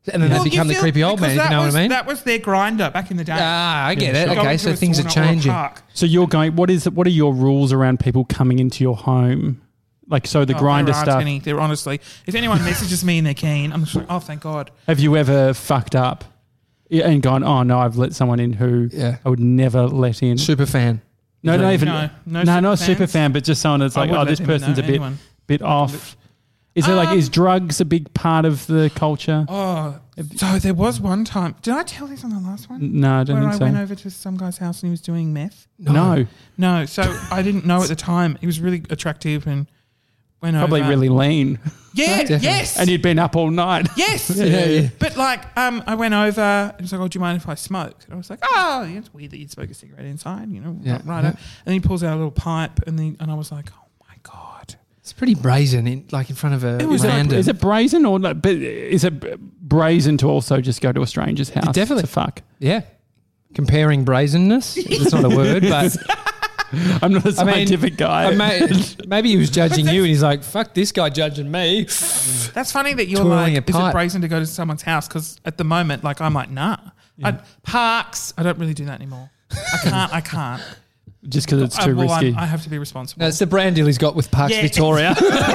And then they become the creepy old man, if you know what I mean? That was their grinder back in the day. I get it. Going Okay, to so a things are sauna or a changing. park. So you're going. What are your rules around people coming into your home? Like, so the grinder there aren't stuff. Any. They're honestly, if anyone messages me and they're keen, I'm just like, oh, thank God. Have you ever fucked up and gone, oh no, I've let someone in who I would never let in? Super fan. No, not even. No not a super fans? fan, but just someone that's like, oh, this person's a bit off. Is there is drugs a big part of the culture? Oh, so there was one time. Did I tell this on the last one? No, I don't think so. Where I went over to some guy's house and he was doing meth. No. So I didn't know at the time. He was really attractive and went Probably over. really lean. Yeah, Definitely. yes. And you'd been up all night. Yes. Yeah. But like, I went over and he was like, oh, do you mind if I smoke? And I was like, oh, yeah, it's weird that you'd smoke a cigarette inside, you know, right. Yeah. And then he pulls out a little pipe and I was like, oh my God. It's pretty brazen, in front of a random. Is it brazen or not? But is it brazen to also just go to a stranger's house? Definitely. To fuck. Yeah. Comparing brazenness. It's not a word, but I'm not a scientific guy. Maybe he was judging you and he's like, fuck this guy judging me. That's funny that you're Twirling like, a is it pipe. brazen to go to someone's house? Because at the moment, like, I'm like, nah. Parks, I don't really do that anymore. I can't. Just because it's too risky. I have to be responsible. No, it's the brand deal he's got with Parks Victoria.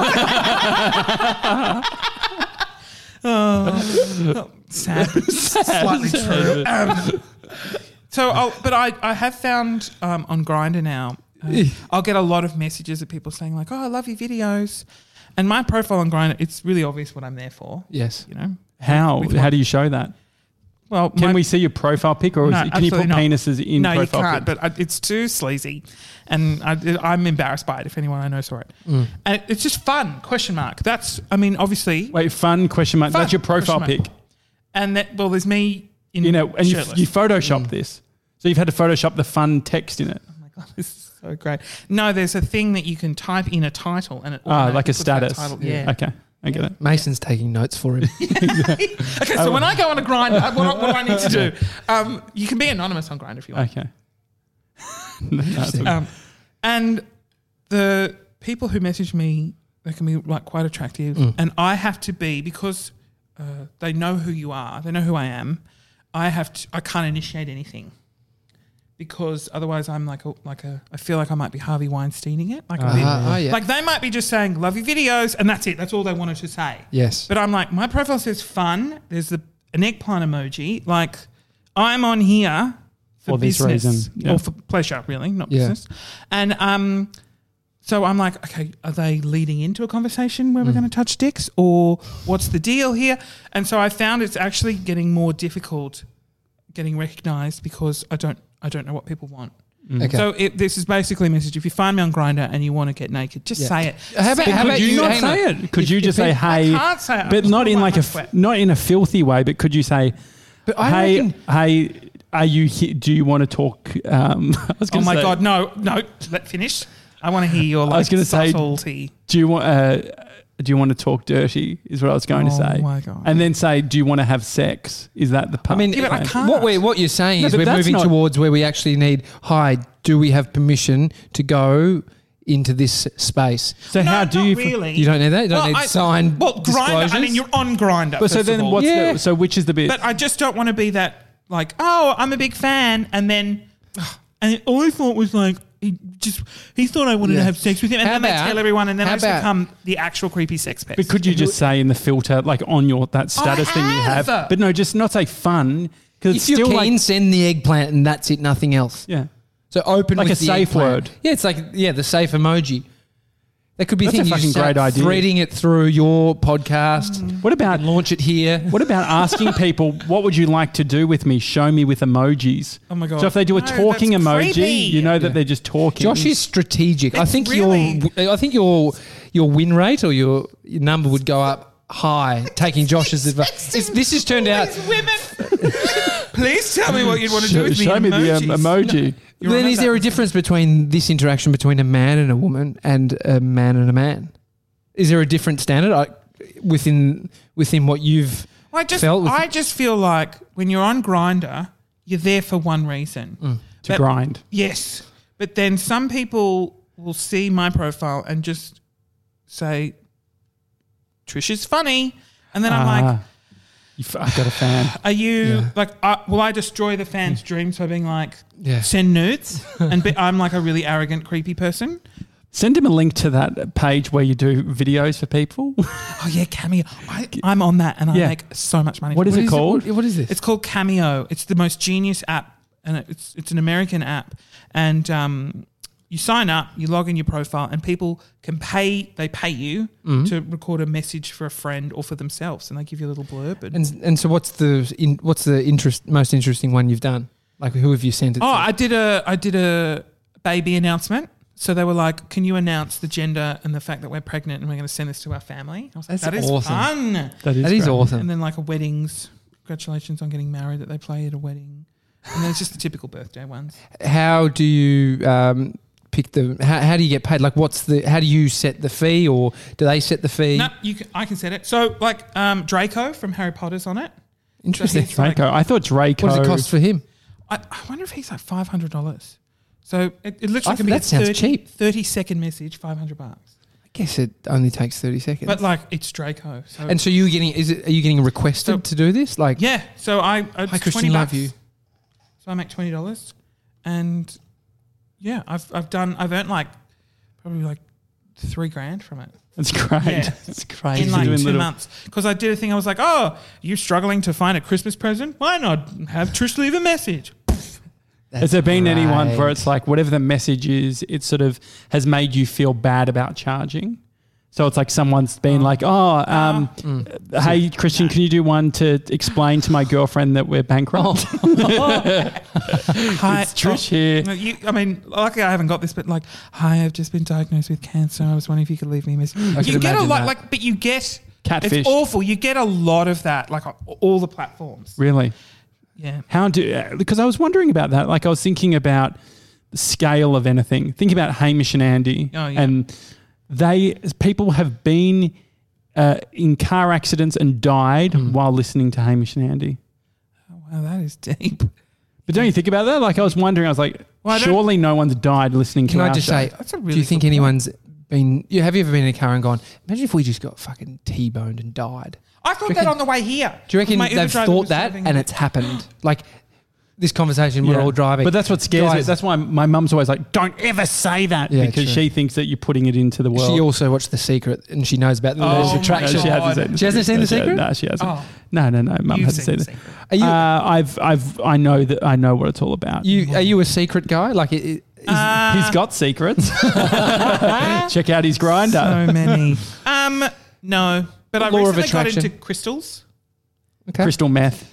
Sad. Slightly true. But I have found on Grindr now, I'll get a lot of messages of people saying like, oh, I love your videos. And my profile on Grindr, it's really obvious what I'm there for. Yes. You know? How do you show that? Well, can we see your profile pic, or can you put penises in profile profile No, you can't, pic? but it's too sleazy. And I'm embarrassed by it if anyone I know saw it. And it's just fun, ? That's, I mean, obviously. Wait, fun, ? Fun, That's your profile pic. And there's me in and you shirtless. Photoshopped this. So you've had to Photoshop the fun text in it. Oh my God, this is so great. No, there's a thing that you can type in a title and it like a puts that status. title. Yeah. Okay, I get it. Mason's taking notes for him. Okay, so when I go on a Grindr, what do I need to do? You can be anonymous on Grindr if you want. Okay. And the people who message me, they can be like quite attractive, and I have to be, because they know who you are, they know who I am. I can't initiate anything, because otherwise I'm I feel like I might be Harvey Weinsteining it. Like they might be just saying love your videos and that's it. That's all they wanted to say. Yes. But I'm like, my profile says fun. There's an eggplant emoji. Like, I'm on here for this business reason. or for pleasure, really, not business. And so I'm like, okay, are they leading into a conversation where we're going to touch dicks, or what's the deal here? And so I found it's actually getting more difficult getting recognised, because I don't know what people want. Okay. So this is basically a message. If you find me on Grindr and you want to get naked, just say it. How about could you not say it? Could you just say, hey, I can't say it. but not in not in a filthy way, but could you say, But I reckon- hey, are you here? Do you want to talk? I was Oh gonna my say, God, no, let finish. I want to hear your I was going to say, subtlety. do you want to talk dirty? Is what I was going to say. Oh my God. And then say, do you want to have sex? Is that the part? I mean, Yeah, but I can't. what you're saying No, is but we're that's moving not- towards where we actually need, hi, do we have permission to go into this space? so how do not you? really? You don't need that? You don't need signed disclosures? Grindr, I mean, you're on Grindr. But so first of then all. what's so which is the bit? But I just don't want to be that, like, oh, I'm a big fan, and then, and all I thought was like, he thought I wanted to have sex with him, and How then they about- tell everyone, and then I how just about- become the actual creepy sex pest. But could you just say in the filter, like on that status thing you have? have. But no, just not say fun, because it's If you're still keen, like, send the eggplant and that's it, nothing else. yeah. So open Like with a the safe eggplant. word. Yeah, it's like, the safe emoji. That could be That's a thing you fucking start great idea. threading it through your podcast. What about And launch it here. What about asking people, what would you like to do with me? Show me with emojis. Oh my God. So if they do a No, talking that's emoji, creepy. you know that they're just talking. Josh is strategic. I It's think really- your win rate or your number would go up high taking Josh's advice. This has turned out. These women. Please tell me what you'd want to do with me. Show me the emojis. emoji. You're Then on is that there a one. difference between this interaction between a man and a woman and a man and a man? Is there a different standard within what you've I just feel like when you're on Grindr, you're there for one reason. To grind. Yes. But then some people will see my profile and just say, Trish is funny. And then I'm like, I've got a fan. Are you Yeah. like? Will I destroy the fan's dreams by being like, Yeah. send nudes? And I'm like a really arrogant, creepy person. Send him a link to that page where you do videos for people. Oh yeah, Cameo. I'm on that, and I Yeah. make so much money. What is it called? What is this? It's called Cameo. It's the most genius app, and it's an American app. And you sign up, you log in your profile, and people can pay. They pay you to record a message for a friend or for themselves, and they give you a little blurb. and so what's the most interesting one you've done? Like, who have you sent it to? I did a baby announcement. So they were like, "Can you announce the gender and the fact that we're pregnant, and we're going to send this to our family?" I was like, That's "That is awesome. fun." That is great. awesome. And then like a weddings, congratulations on getting married that they play at a wedding, and then it's just the typical birthday ones. How do you pick the? How do you get paid? Like, how do you set the fee, or do they set the fee? No, I can set it. So like Draco from Harry Potter's on it. Interesting. So he's like- Draco. I thought Draco. What does it cost for him? I wonder if he's like $500. So it literally can be that sounds cheap. 30-second message, $500. I guess it only takes 30 seconds. But like it's Draco. So and so are you getting requested So- to do this? Like, yeah, so I Hi, it's Christian, $20. love you. So I make $20, and yeah, I've earned like probably like $3,000 from it. That's great. Yeah. It's crazy. In like Doing 2 little- months, because I did a thing. I was like, "Oh, you struggling to find a Christmas present? Why not have Trish leave a message?" Has there been anyone where great. it's like whatever the message is, it sort of has made you feel bad about charging? So it's like someone's been like, hey, Christian, can you do one to explain to my girlfriend that we're bankrupt? Hi, It's Trish here. No, I mean, luckily I haven't got this, but like, "Hi, I've just been diagnosed with cancer. I was wondering if you could leave me a message." I You could get a imagine lot, that. like, but you get Catfish. It's awful. You get a lot of that, like on all the platforms. Really? Yeah. Because I was wondering about that. Like I was thinking about the scale of anything. Think about Hamish and Andy. Oh, yeah. And people have been in car accidents and died while listening to Hamish and Andy. Oh, wow, that is deep. But don't you think about that? Like I was wondering, I was like, Well, I don't- surely no one's died listening to Can I our just show. say, That's a do really you think good point. anyone's been? Have you ever been in a car and gone, imagine if we just got fucking T-boned and died? I thought that on the way here. Do you reckon My Uber they've driver thought was that driving- and it's happened? Like this conversation, we're Yeah. all driving. But that's what scares me. Guys, That's why my mum's always like, don't ever say that Yeah, because true. she thinks that you're putting it into the world. She also watched The Secret and she knows about the Oh laws of my attraction. No, she hasn't God. seen She hasn't seen The Secret? No, she hasn't. Oh. No, mum You've hasn't seen The it. Secret. Are you? I know that I know what it's all about. Are you a secret guy? Like, He's got secrets. Check out his grinder. So many. No, but I Law of recently got attraction. into crystals. okay. Crystal meth.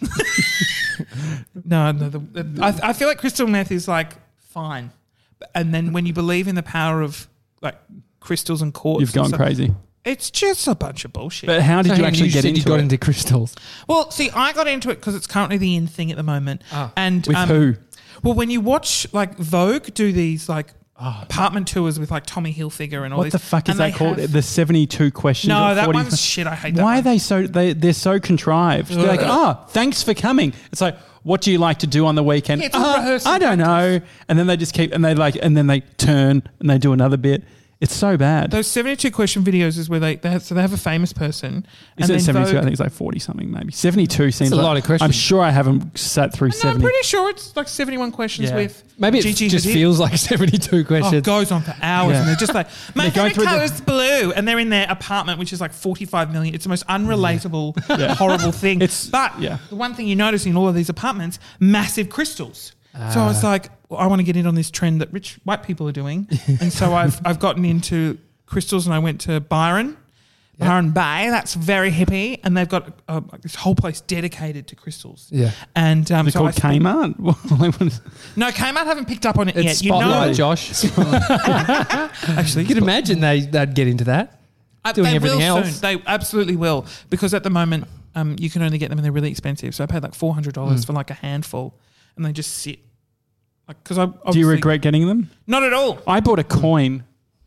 No, I feel like crystal meth is like fine, and then when you believe in the power of like crystals and quartz, You've gone and stuff, crazy. It's just a bunch of bullshit. But how did So you Andy, actually get said into you got it? into crystals? Well, see, I got into it because it's currently the in thing at the moment. Ah. And With who? Well, when you watch like Vogue do these like apartment tours with like Tommy Hilfiger and all What this, the fuck is and that they called? have- The 72 questions. No, or that 40 one's shit. I hate that. Why are one. they so? They're so contrived. They're like, thanks for coming. It's like, what do you like to do on the weekend? Yeah, it's all rehearsal I don't know. And then they just keep, and then they turn and they do another bit. It's so bad. Those 72 question videos is where they have a famous person. Is and it then 72? I Vogue- think it's like 40 something, maybe 72 seems a like, lot of questions. I'm sure I haven't sat through No, 70. I'm pretty sure it's like 71 questions Yeah. with Maybe it Gigi just Hadid. feels like 72 Oh, questions. it goes on for hours, Yeah. and they're just like, my They're going favorite through color the- is blue, and they're in their apartment, which is like 45 million. It's the most unrelatable, Yeah. horrible thing. Yeah. The one thing you notice in all of these apartments, massive crystals. So I was like, well, I want to get in on this trend that rich white people are doing, and so I've gotten into crystals, and I went to Byron Bay. That's very hippie, and they've got this whole place dedicated to crystals. Yeah. And Is it so called Kmart? What is- No, Kmart haven't picked up on it It's yet. You spotlight, know, Josh. actually, You could imagine they'd get into that. Doing they everything will else. soon. They absolutely will, because at the moment you can only get them and they're really expensive. So I paid like $400 for like a handful, and they just sit. Like, because Do you regret getting them? Not at all. I bought a coin.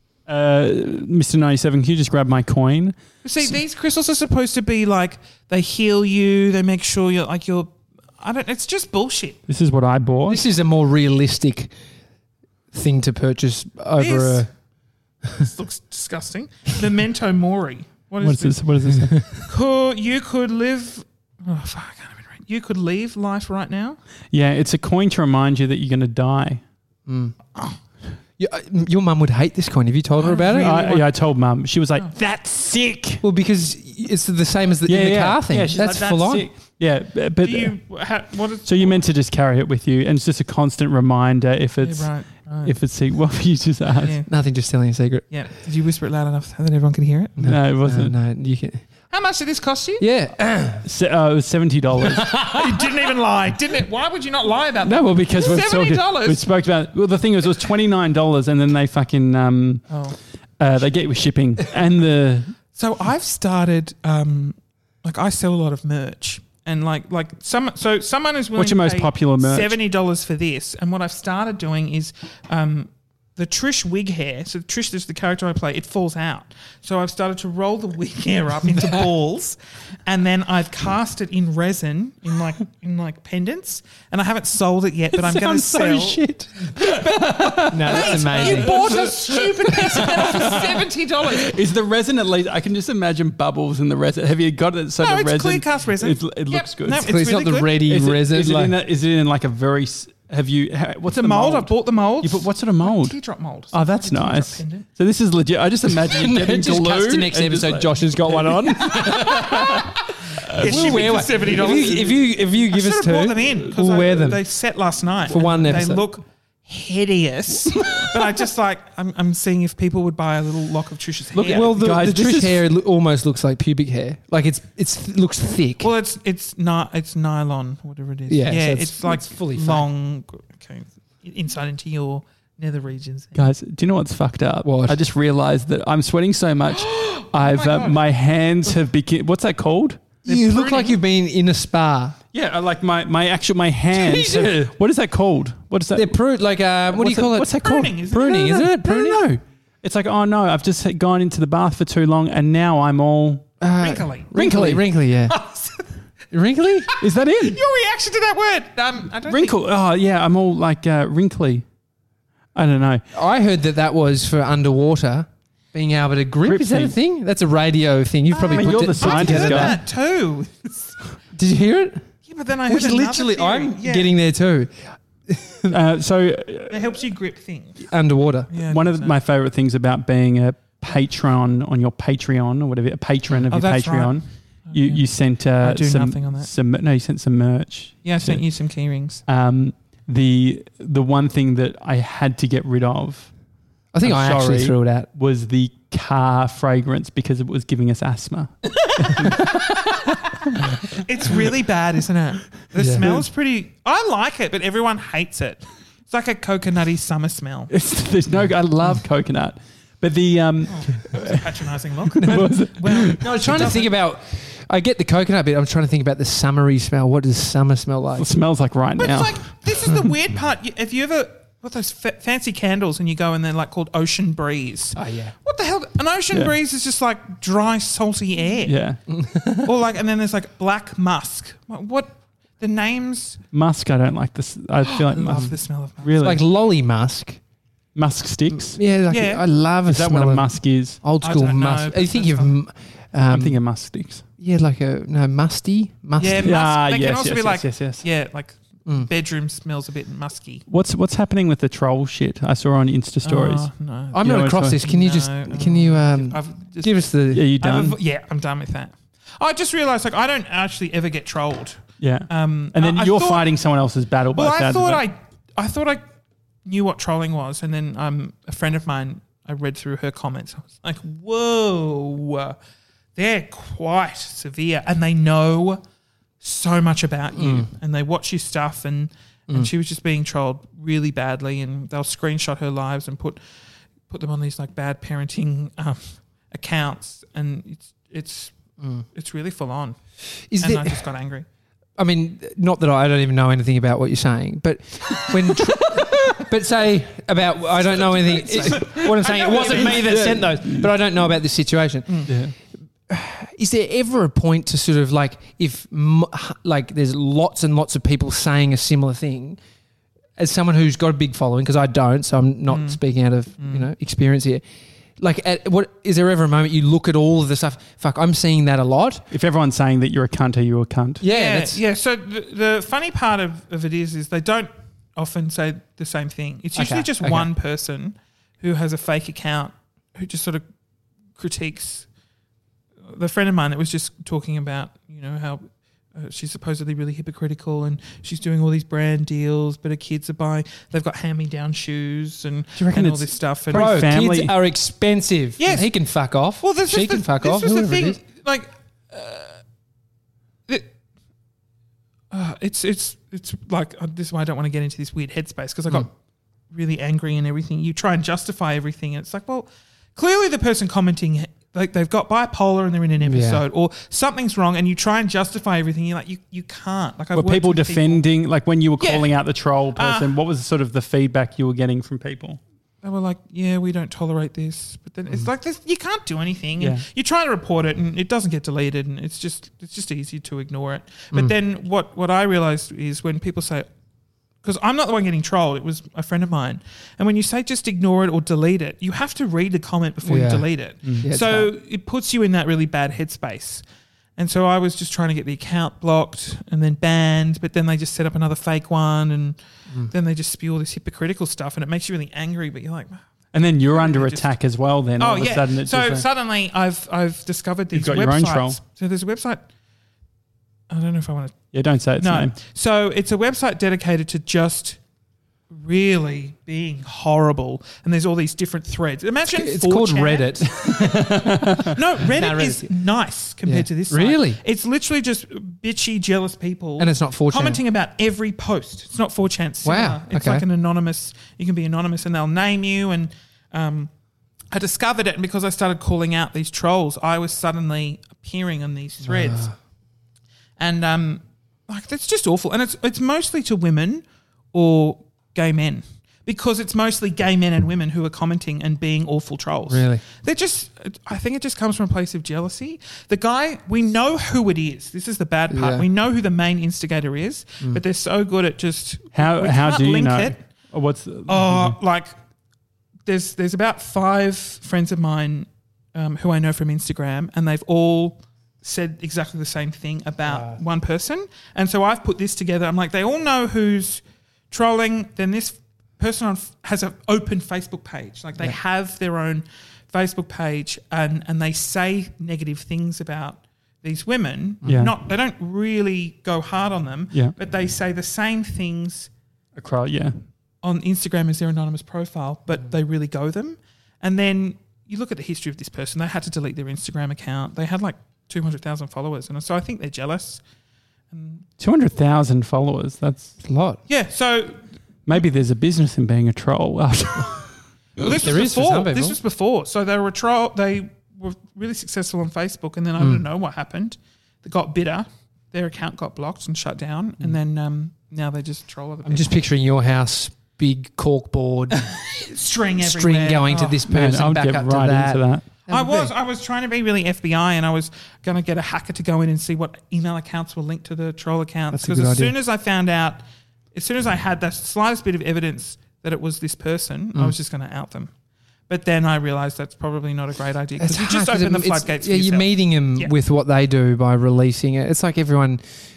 Mr. 97, can you just grab my coin? See, these crystals are supposed to be like they heal you. They make sure you're like you're. It's just bullshit. This is what I bought. This is a more realistic thing to purchase over This- This looks disgusting. Memento Mori. What is What is this? What is this? You could live. Oh, fuck, I can't even read. You could leave life right now? Yeah, it's a coin to remind you that you're going to die. Your mum would hate this coin. Have you told her about it? I told Mum. She was like, "That's sick." Well, because it's the same as in the car thing. Yeah, she's that's like, full on. sick. Yeah, but Do you, so you're meant to just carry it with you, and it's just a constant reminder if it's right. if it's sick. What were you just asked? Yeah. Nothing, just telling a secret. Yeah. Did you whisper it loud enough so that everyone could hear it? No, it wasn't. No, you can. How much did this cost you? Yeah. It was $70. You didn't even lie, didn't it? Why would you not lie about that? No, well, because $70? we spoke about. Well, the thing was, it was $29, and then they fucking they get you with shipping and the. So I've started, like I sell a lot of merch. And someone is willing What's your to most pay popular merch? $70 for this. And what I've started doing is the Trish wig hair. So Trish is the character I play. It falls out. So I've started to roll the wig hair up into balls, and then I've cast it in resin in like pendants. And I haven't sold it yet, but I'm going to sell. Shit. No, that's amazing. You bought a stupid piece of metal for $70. Is the resin at least? I can just imagine bubbles in the resin. Have you got it? So No, the it's resin, clear cast resin. It looks good. No, It's not really the good. ready resin. Is it in like a very? Have you? What's The the mold. I've bought the mold. You put what sort of mold? Teardrop mold. Oh, that's Like a teardrop nice. pendant. So this is legit. I just imagine you getting just glue. cuts to next and just episode. like- Josh has got one on. Yeah, shipping for $70. If you give I us should two, have bought them in because we'll wear them. They set last night For one and episode. They look hideous, but I just I'm seeing if people would buy a little lock of Trish's hair. Look, Well, the Guys, this Trish is- hair almost looks like pubic hair. Like it looks thick. well, it's nylon, whatever it is. Yeah, so it's like it's fully fake. long, inside into your nether regions. Guys, do you know what's fucked up? What? I just realized that I'm sweating so much. My hands have become. What's that called? You look like you've been in a spa. Yeah, like my hands. Jesus. What is that called? What is that? They're what do you What's call that- it? What's that called? Pruning, isn't it? Pruning, isn't it? Pruning. No. It's like, oh no, I've just gone into the bath for too long, and now I'm all Wrinkly. Wrinkly, yeah. Wrinkly? Is that it? Your reaction to that word? I don't Wrinkle. Oh yeah, I'm all like wrinkly. I don't know. I heard that was for underwater being able to grip. Grip Is that a thing. thing? That's a radio thing. You've probably Mate, put you're it the scientist I've heard guy. that too. Did you hear it? Yeah, but then I heard Which another literally, theory. I'm Yeah. getting there too. So It helps you grip things. Underwater. Yeah, one of my favorite things about being a patron on your Patreon or whatever, a patron of Oh, your that's Patreon, right. you sent I do some, nothing on that. you sent some merch. Yeah, I sent you some key rings. The one thing that I had to get rid of I think I'm I actually sorry. threw it out. was the car fragrance because it was giving us asthma. It's really bad, isn't it? The Yeah. smell is pretty. I like it, but everyone hates it. It's like a coconutty summer smell. I love coconut, but the It's a patronising look. was- Well, No, I was trying to think about. I get the coconut bit. I'm trying to think about the summery smell. What does summer smell like? it smells like right but now. it's like this is the weird part. If you ever got those fancy candles and you go and they're like called Ocean Breeze. Oh yeah. What the hell? An ocean Yeah. breeze is just like dry, salty air. Yeah, Or like, and then there's like black musk. What the names? musk. I don't like this. I feel like I love musk. the smell of musk. Really, Like lolly musk. musk sticks. Yeah, like Yeah. I love Is that what smell a of musk is? old I school don't know, musk. but You think that's you've fine. I'm thinking of musk sticks. yeah, like musty. Yeah, musk. Ah, They yes, can also yes, be like yes. yeah, like Mm. bedroom smells a bit musky. What's happening with the troll shit? I saw on Insta stories. Oh, no. I'm You know not what across I'm this. Can you just? No. Can you I've just, give us the? Yeah, you done? I'm done with that. I just realised like I don't actually ever get trolled. Yeah, and then I you're thought- fighting someone else's battle. Well, by the I sounds of thought it. I thought I knew what trolling was, and then a friend of mine, I read through her comments. I was like, whoa, they're quite severe, and they know so much about you, and they watch your stuff, and she was just being trolled really badly, and they'll screenshot her lives and put them on these like bad parenting accounts, and it's really full on. Is And there? I just got angry. I mean, not that I don't even know anything about what you're saying, but when, but say about I don't know anything. What I'm saying, it wasn't me that sent those, but I don't know about this situation. Yeah. Is there ever a point to sort of like if like there's lots and lots of people saying a similar thing, as someone who's got a big following, because I don't, so I'm not speaking out of experience here. Like, what is there ever a moment you look at all of the stuff? Fuck, I'm seeing that a lot. If everyone's saying that you're a cunt, are you a cunt? Yeah. So the funny part of it is they don't often say the same thing. It's usually just one person who has a fake account who just sort of critiques. The friend of mine that was just talking about, how she's supposedly really hypocritical and she's doing all these brand deals, but her kids they've got hand-me-down shoes and all this stuff. And Bro, family- kids are expensive. Yes. He can fuck off. Well, she can fuck off. This was the whoever it thing. is. Like, it's like this is why I don't want to get into this weird headspace because I got really angry and everything. You try and justify everything, and it's like, well, clearly the person commenting, like they've got bipolar and they're in an episode, or something's wrong, and you try and justify everything. You're like, you can't. Like, Were people defending, like when you were calling out the troll Uh, person, what was sort of the feedback you were getting from people? They were like, yeah, we don't tolerate this. But then it's like this, you can't do anything. And Yeah. you try to report it and it doesn't get deleted and it's just easy to ignore it. But then what I realized is when people say, because I'm not the one getting trolled, it was a friend of mine. And when you say just ignore it or delete it, you have to read the comment before you delete it. Yeah, So it puts you in that really bad headspace. And so I was just trying to get the account blocked and then banned, but then they just set up another fake one and then they just spew all this hypocritical stuff and it makes you really angry, but you're like... And then you're under just- attack as well then. All of a sudden it's so just suddenly I've discovered these You've got websites. your own troll. So there's a website... I don't know if I want to... yeah, don't say its No. name. So it's a website dedicated to just really being horrible. And there's all these different threads. Imagine It's called 4chan. Reddit. No, Reddit Reddit, is nice compared to this site. Really? It's literally just bitchy, jealous people. And it's not 4chan. Commenting about every post. It's not 4chan. It's Wow, similar. It's okay. like an anonymous. You can be anonymous and they'll name you. And I discovered it, and because I started calling out these trolls, I was suddenly appearing on these threads. And like that's just awful. And it's mostly to women or gay men. Because it's mostly gay men and women who are commenting and being awful trolls. Really? They're just, I think it just comes from a place of jealousy. The guy, we know who it is. This is the bad part. Yeah. We know who the main instigator is, but they're so good at just... we How can't do you link know? it. Or what's the, Like, there's about 5 friends of mine who I know from Instagram, and they've all said exactly the same thing about one person. And so I've put this together. I'm like, they all know who's trolling. Then this person has an open Facebook page. Like they have their own Facebook page, and they say negative things about these women. Yeah. They don't really go hard on them, but they say the same things on Instagram as their anonymous profile, but they really go them. And then you look at the history of this person. They had to delete their Instagram account. They had like 200,000 followers. And so I think they're jealous. 200,000 followers. That's a lot. Yeah. So maybe there's a business in being a troll. this There was is for before. some people. This was before. So they were a troll. They were really successful on Facebook. And then I don't know what happened. They got bitter. Their account got blocked and shut down. And then now they just troll other people. I'm just picturing your house, big corkboard, string everywhere. string going to this person, Man, I'll back get up right to that. into that. I was trying to be really FBI, and I was going to get a hacker to go in and see what email accounts were linked to the troll accounts. That's a Because good as idea. soon as I found out, as soon as I had the slightest bit of evidence that it was this person, I was just going to out them. But then I realised that's probably not a great idea because you just open the floodgates. Yeah, for you're yourself. meeting them Yeah. with what they do by releasing it. It's like everyone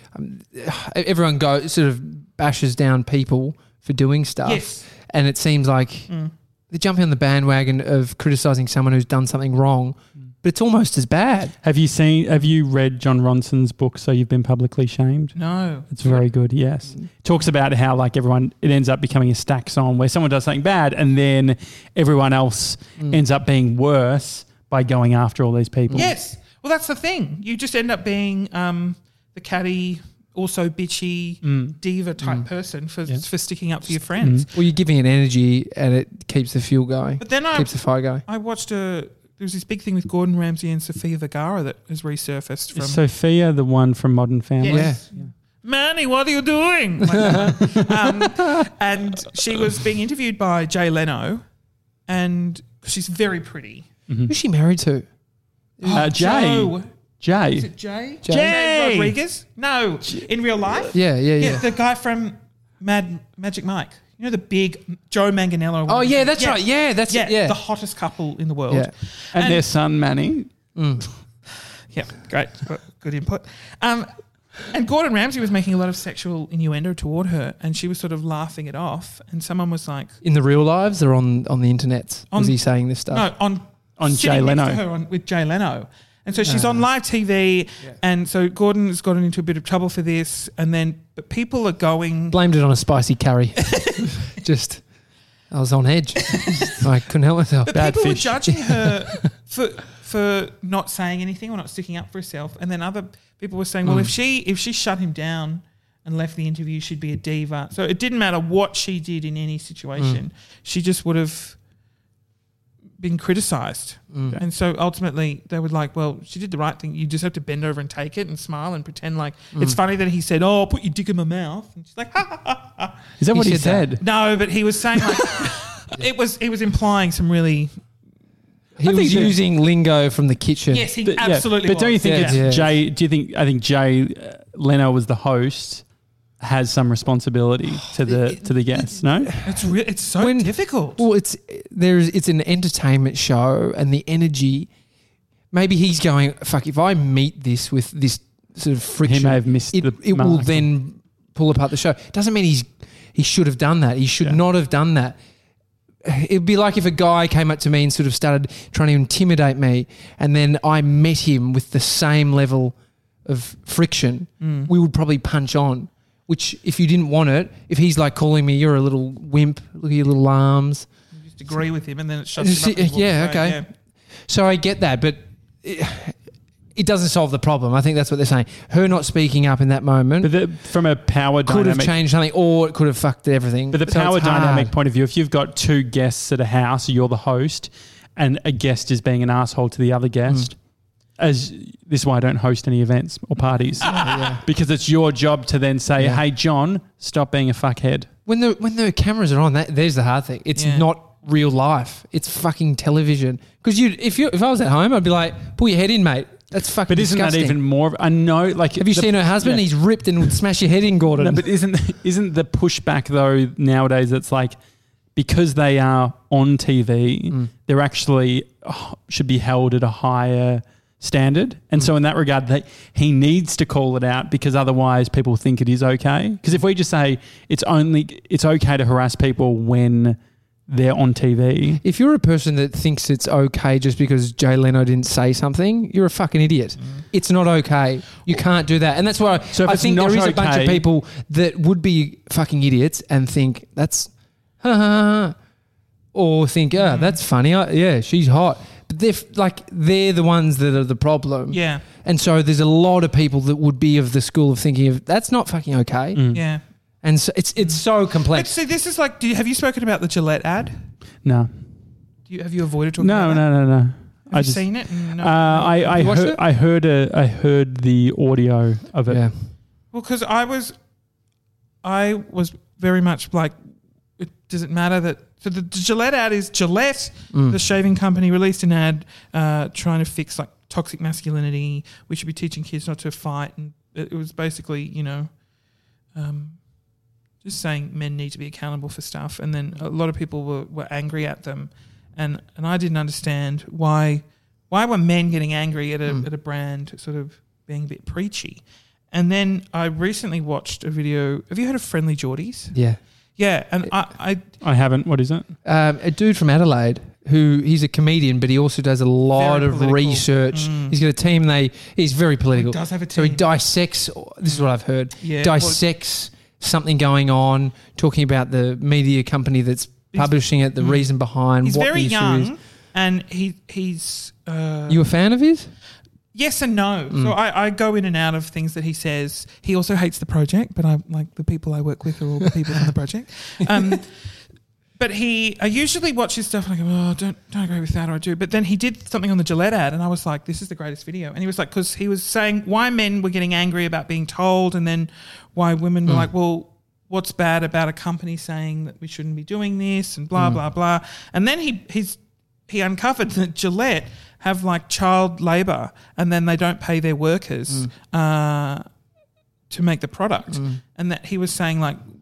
goes sort of bashes down people for doing stuff, Yes. and it seems like they're jumping on the bandwagon of criticising someone who's done something wrong, but it's almost as bad. Have you read John Ronson's book, So You've Been Publicly Shamed? No. It's very good, yes. Talks about how like everyone, it ends up becoming a stack song where someone does something bad and then everyone else ends up being worse by going after all these people. Yes. Well, that's the thing. You just end up being the catty, also bitchy, diva type person for sticking up for your friends. Well, you're giving it energy, and it keeps the fuel going. But then keeps the fire going. I watched there was this big thing with Gordon Ramsay and Sofia Vergara that has resurfaced from. Is Sophia the one from Modern Family? Yes. Manny, what are you doing? Like that. And she was being interviewed by Jay Leno, and she's very pretty. Who's she married to? Jay. Joe. Jay. Is it Jay? Jay. Rodriguez? No, in real life. Yeah. The guy from Magic Mike. the big Joe Manganiello. Oh yeah, that's right. Yeah, that's the hottest couple in the world. Yeah. And their son Manny. Yeah, great, good input. And Gordon Ramsay was making a lot of sexual innuendo toward her, and she was sort of laughing it off. And someone was like, In the real lives or on the internet? Was he saying this stuff? "No, On sitting Jay next Leno. to her with Jay Leno." And so she's on live TV, and so Gordon has gotten into a bit of trouble for this. And then, but people are going. Blamed it on a spicy curry. Just, I was on edge. I couldn't help myself. But Bad people fish. were judging her for not saying anything or not sticking up for herself. And then other people were saying, well, if she shut him down and left the interview, she'd be a diva. So it didn't matter what she did in any situation. She just would have been criticised. And so ultimately they were like, well, she did the right thing. You just have to bend over and take it and smile and pretend like it's funny that he said, oh, I'll put your dick in my mouth. And she's like, ha, ha, ha, ha. Is that what he said said? No, but he was saying like, it was implying some really... He was using lingo from the kitchen. Yes, he absolutely But was. don't you think Yeah. it's Yeah. Jay? Do you think? I think Jay Leno was the host. Has some responsibility to the guests. No, It's so difficult. Well, it's an entertainment show, and the energy. Maybe he's going, fuck. If I meet this with this sort of friction, he may have missed the it will mark. then pull apart the show. Doesn't mean he should have done that. He should not have done that. It'd be like if a guy came up to me and sort of started trying to intimidate me, and then I met him with the same level of friction. We would probably punch on. Which, if you didn't want it, if he's like calling me, you're a little wimp, look at your little arms. You just agree with him and then it shuts him up. and he Yeah, walks away. okay. So I get that, but it doesn't solve the problem. I think that's what they're saying. Her not speaking up in that moment but from a power could have dynamic, changed something, or it could have fucked everything. but the So power it's hard. dynamic point of view, if you've got two guests at a house, you're the host, and a guest is being an asshole to the other guest. This is why I don't host any events or parties because it's your job to then say, "Hey, John, stop being a fuckhead." When the cameras are on, there's the hard thing. It's not real life. It's fucking television. Because if I was at home, I'd be like, pull your head in, mate. That's fucking But isn't disgusting. that even more? I know. Like, Have you seen her husband? Yeah. He's ripped and would smash your head in, Gordon. No, but isn't the pushback though nowadays? It's like because they are on TV, they're actually should be held at a higher standard, and so in that regard, he needs to call it out because otherwise people think it is okay. Because if we just say it's okay to harass people when they're on TV, If you're a person that thinks it's okay just because Jay Leno didn't say something, you're a fucking idiot. It's not okay. You can't do that. And that's why So if I it's think not there is a bunch of okay- people that would be fucking idiots and think that's ha ha ha, or think, that's funny. Yeah, she's hot. But they're the ones that are the problem. Yeah. And so there's a lot of people that would be of the school of thinking of that's not fucking okay. Yeah. And so it's so But complex. see, this is like, have you spoken about the Gillette ad? no, Have you avoided talking about that? no. Have you seen it? No. I watched heard it? I heard the audio of it. Yeah. Well, because I was very much like, does it matter that... So the Gillette ad is Gillette, the shaving company, released an ad trying to fix like toxic masculinity. We should be teaching kids not to fight. And it was basically, just saying men need to be accountable for stuff. And then a lot of people were angry at them. And I didn't understand why were men getting angry at a brand sort of being a bit preachy. And then I recently watched a video. Have you heard of Friendly Geordies? Yeah. Yeah, and I haven't. What is it? A dude from Adelaide he's a comedian, but he also does a lot Very of political. research. He's got a team. He's very political. He does have a So he team. dissects. This is what I've heard. Yeah, dissects something going on, talking about the media company that's publishing it, the reason behind. he's what very the issue young, is. and he's You a fan of his? yes and no. So I go in and out of things that he says. He also hates the project, but I like the people I work with are all the people from the project. But I usually watch his stuff and I go, oh, don't agree with that, or I do. But then he did something on the Gillette ad, and I was like, this is the greatest video. And he was like, because he was saying why men were getting angry about being told, and then why women were like, well, what's bad about a company saying that we shouldn't be doing this, and blah blah blah. And then he uncovered that Gillette have like child labour, and then they don't pay their workers to make the product, and that he was saying like,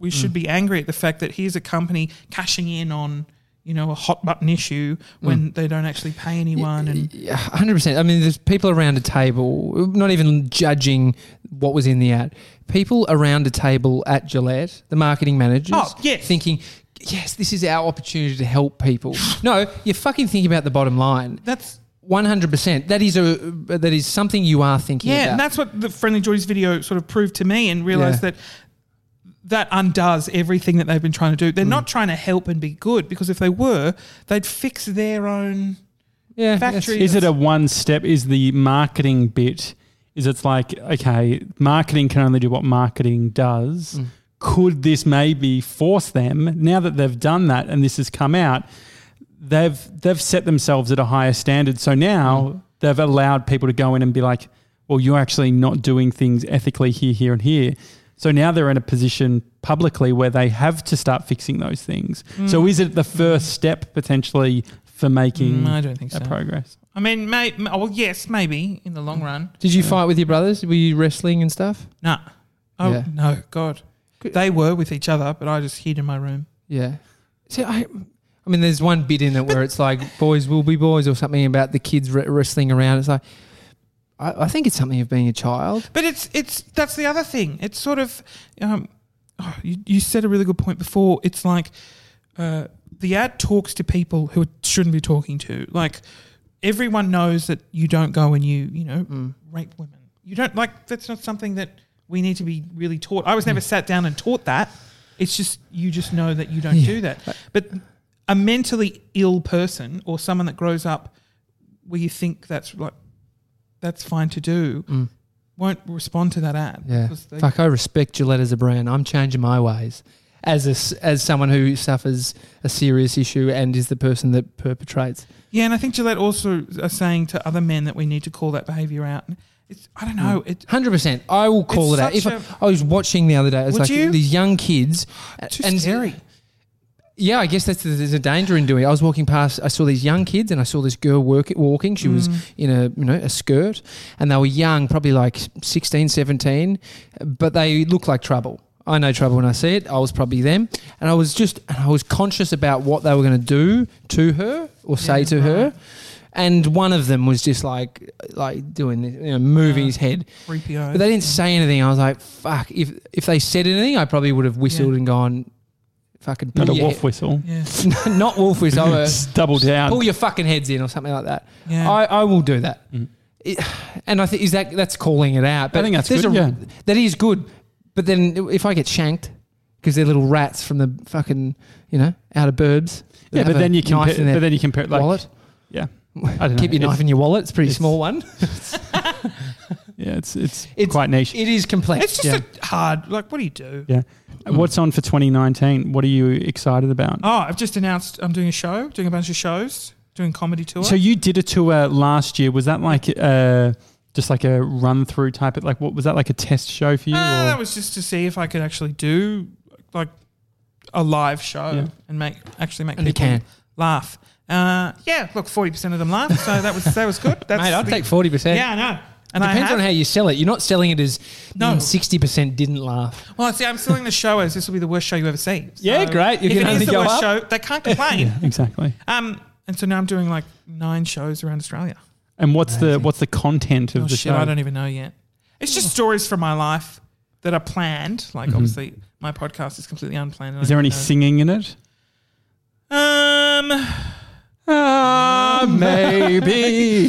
we should be angry at the fact that here's a company cashing in on, you know, a hot button issue when they don't actually pay anyone. And 100%. I mean, there's people around a table, not even judging what was in the ad. People around a table at Gillette, the marketing managers, thinking, yes, this is our opportunity to help people. No, you fucking think about the bottom line. That's 100%. That is something you are thinking about. Yeah, and that's what the Friendly Geordies video sort of proved to me, and realised that undoes everything that they've been trying to do. They're not trying to help and be good, because if they were, they'd fix their own factory. Is it a one step? Is the marketing bit, is it's like, okay, marketing can only do what marketing does. Could this maybe force them, now that they've done that and this has come out, they've set themselves at a higher standard. So now they've allowed people to go in and be like, well, you're actually not doing things ethically here, and here. So now they're in a position publicly where they have to start fixing those things. So is it the first step potentially for making I don't think so. progress? I mean, yes, maybe in the long run. Did you fight with your brothers? Were you wrestling and stuff? No. Oh, Yeah. no, God. They were with each other, but I just hid in my room. Yeah. See, I mean, there's one bit in it where it's like boys will be boys, or something about the kids wrestling around. It's like, I think it's something of being a child. But that's the other thing. It's sort of, you said a really good point before. It's like the ad talks to people who it shouldn't be talking to. Like, everyone knows that you don't go and you rape women. You don't, like, that's not something that we need to be really taught. I was never sat down and taught that. It's just, you just know that you don't do that. But a mentally ill person, or someone that grows up where you think that's fine to do, won't respond to that ad. Yeah. Fuck, I respect Gillette as a brand. I'm changing my ways as someone who suffers a serious issue and is the person that perpetrates. Yeah, and I think Gillette also are saying to other men that we need to call that behaviour out. I don't know. 100%. I will call it out. If I was watching the other day, it's like these young kids. Too scary. Yeah, I guess there's a danger in doing it. I was walking past, I saw these young kids, and I saw this girl walking. She was in a skirt, and they were young, probably like 16, 17, but they looked like trouble. I know trouble when I see it. I was probably them. And I was conscious about what they were going to do to her or say to her. And one of them was just like doing this, moving his head. Creepy eyes. But they didn't say anything. I was like, fuck. If they said anything, I probably would have whistled and gone, fucking pull Not a your wolf whistle. Yeah. Not wolf whistle. Just double down. Pull your fucking heads in or something like that. Yeah. I will do that. And I think that's calling it out. But I think that's good, that is good. But then if I get shanked because they're little rats from the fucking, outer burbs. Yeah, but then you compare like wallet. Yeah. I don't know. Keep your knife in your wallet. It's a pretty small one. Yeah, it's quite niche. It is complex. It's just a hard, what do you do? Yeah. What's on for 2019? What are you excited about? Oh, I've just announced I'm doing a bunch of shows, doing a comedy tour. So you did a tour last year. Was that like just like a run through type of, what was that, like a test show for you? That was just to see if I could actually do like a live show and make people laugh. Look, 40% of them laughed, so that was good. Mate, I'd take 40%. Yeah, I know. And depends on how you sell it. You're not selling it as 60% didn't laugh. Well, see, I'm selling the show as this will be the worst show you ever see. So yeah, great. If it is the worst show, they can't complain. Yeah, exactly. And so now I'm doing like 9 shows around Australia. And what's the content of the show? I don't even know yet. It's just stories from my life that are planned. Like obviously my podcast is completely unplanned. Is there any singing in it? Maybe.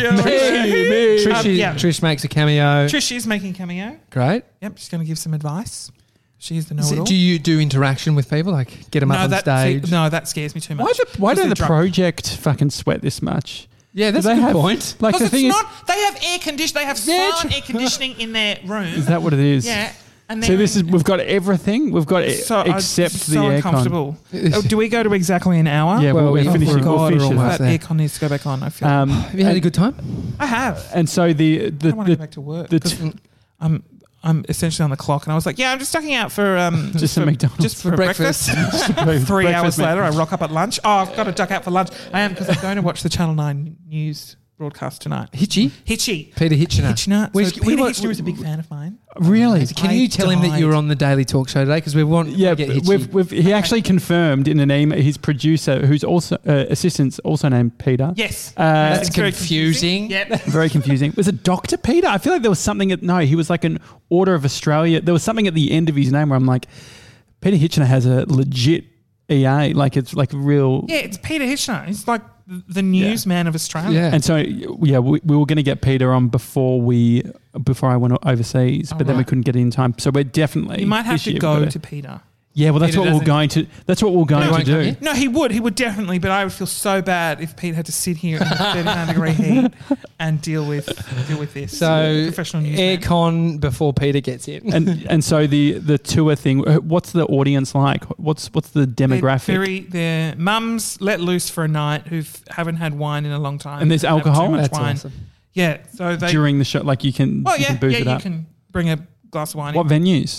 Trish makes a cameo. Trish is making a cameo. Great. Yep, she's going to give some advice. She's the know-it-all. Do you do interaction with people? Like get them up on stage? No, that scares me too much. Why do the project fucking sweat this much? Yeah, that's a good point. Like the thing they have air conditioning. They have silent air conditioning in their room. Is that what it is? Yeah. And so we've got everything. We've got except the aircon. Uncomfortable. Do we go to exactly an hour? Yeah, we're finishing. God, we'll finish that aircon needs to go back on. I feel. Have you had a good time? I have. And so I want to go back to work. I'm essentially on the clock, and I was like, I'm just ducking out for just for McDonald's, just for breakfast. 3 hours later, I rock up at lunch. Oh, I've got to duck out for lunch. I am, because I'm going to watch the Channel 9 news broadcast tonight. Hitchy? Peter Hitchener. Hitchener. Peter Hitchener is a big fan of mine. Really? Can you tell him that you were on the Daily Talk Show today? Because we want Yeah, to get Hitchy. he actually confirmed in an email, his producer, who's also assistant's also named Peter. Yes. That's It's very confusing. Yep. Very confusing. Was it Dr. Peter? I feel like there was something he was like an Order of Australia. There was something at the end of his name where I'm like, Peter Hitchener has a legit EA. Like it's like real. Yeah, it's Peter Hitchener. He's like the newsman of Australia. Yeah. And so, yeah, we were going to get Peter on before I went overseas, but then we right. couldn't get it in time. So we're definitely. You might have this to year go we've got to Peter. Yeah, well, that's Peter what we're doesn't- going to. That's what we're going to won't come do. here? No, he would definitely, but I would feel so bad if Pete had to sit here in 39-degree heat and deal with this. So Professional newsman. aircon before Peter gets in. And so the tour thing. What's the audience like? What's the demographic? They're mums let loose for a night who haven't had wine in a long time. And there's have too alcohol? much That's wine. awesome. Yeah, so they. During the show, like you can, Well, you yeah, can booze yeah, it you up. can bring a glass of wine. What venues?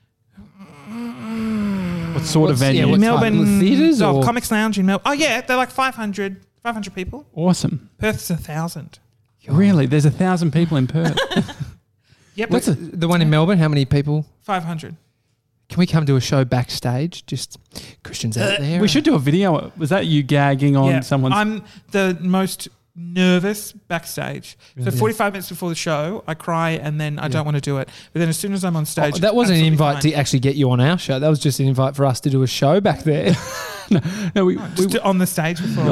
What sort of What's- yeah, venues? what's Melbourne like, theatres or- Comics Lounge in Melbourne. Oh yeah, they're like 500 people. Awesome. Perth's 1,000. Really? There's 1,000 people in Perth. Yep, What's the one in Melbourne? How many people? 500. Can we come to a show backstage? Just Christians out there. We should do a video. Was that you gagging on Yeah, someone's? I'm the most nervous backstage. So 45 minutes before the show, I cry and then I don't want to do it. But then as soon as I'm on stage, that wasn't an absolutely invite fine. to actually get you on our show. That was just an invite for us to do a show back there. no, Just on the stage before.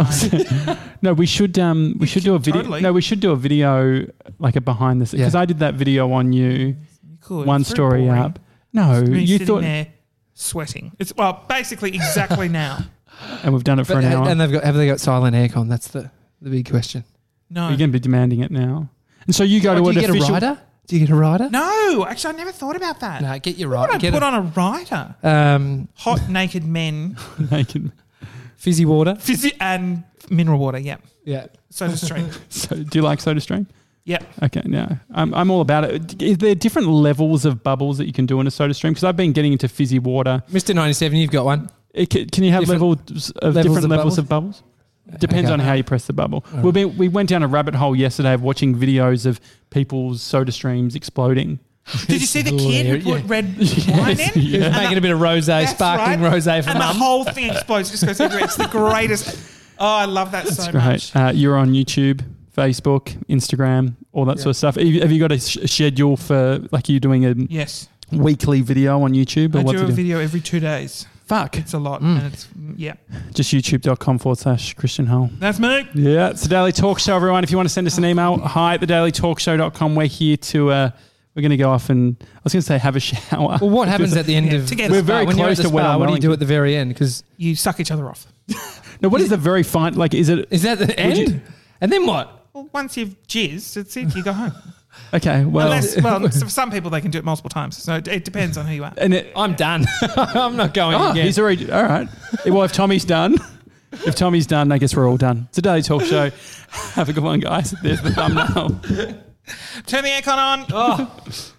we should do a video. Totally. No, we should do a video like a behind the scenes because Yeah. I did that video on you. Cool. One It's very story boring. up. No, Me you sitting thought, there sweating. It's basically exactly now. and we've done it for an hour. And have they got silent aircon? That's the big question. No, You're going to be demanding it now. And so you go to do an you get official. a rider? Do you get a rider? no. Actually, I never thought about that. No, get your Why would rider. I put on a rider? Hot naked men, Naked. fizzy water. and mineral water. Yeah, Yeah. Soda Stream. So, do you like SodaStream? Yeah. Okay, no, I'm all about it. Is there different levels of bubbles that you can do in a SodaStream? Because I've been getting into fizzy water. Mr. 97, you've got one. Can you have Different different of levels of bubbles? Depends on how you press the bubble. We went down a rabbit hole yesterday of watching videos of people's soda streams exploding. Did you see the kid who put Yeah. red wine in? He was And making a bit of rosé, that's sparkling right. rosé for and the mum. whole thing explodes. Just goes everywhere. It's the greatest. Oh, I love that so much. Great. You're on YouTube, Facebook, Instagram, all that sort of stuff. Have you got a schedule for like you're doing a Yes, weekly video on YouTube? Or I what's do a it? video every 2 days. Fuck. It's a lot, and it's Just youtube.com/Christian Hull. That's me. Yeah, it's the Daily Talk Show, everyone. If you want to send us an email, hi at thedailytalkshow.com. We're here to, we're going to go off and, I was going to say have a shower. Well, what happens at the end Yeah, of together. the We're spa? very When you're at close the to spa, Wellington. what do you do at the very end? Because You suck each other off. No, what is the very fine, like, is it, is that the end? you- And then what? Well, once you've jizzed, that's it. You go home. okay, well, Unless, for some people, they can do it multiple times. So it depends on who you are. and it, I'm done. I'm not going again. he's already, all right. Well, if Tommy's done, I guess we're all done. It's a Daily Talk Show. Have a good one, guys. There's the thumbnail. Turn the aircon on.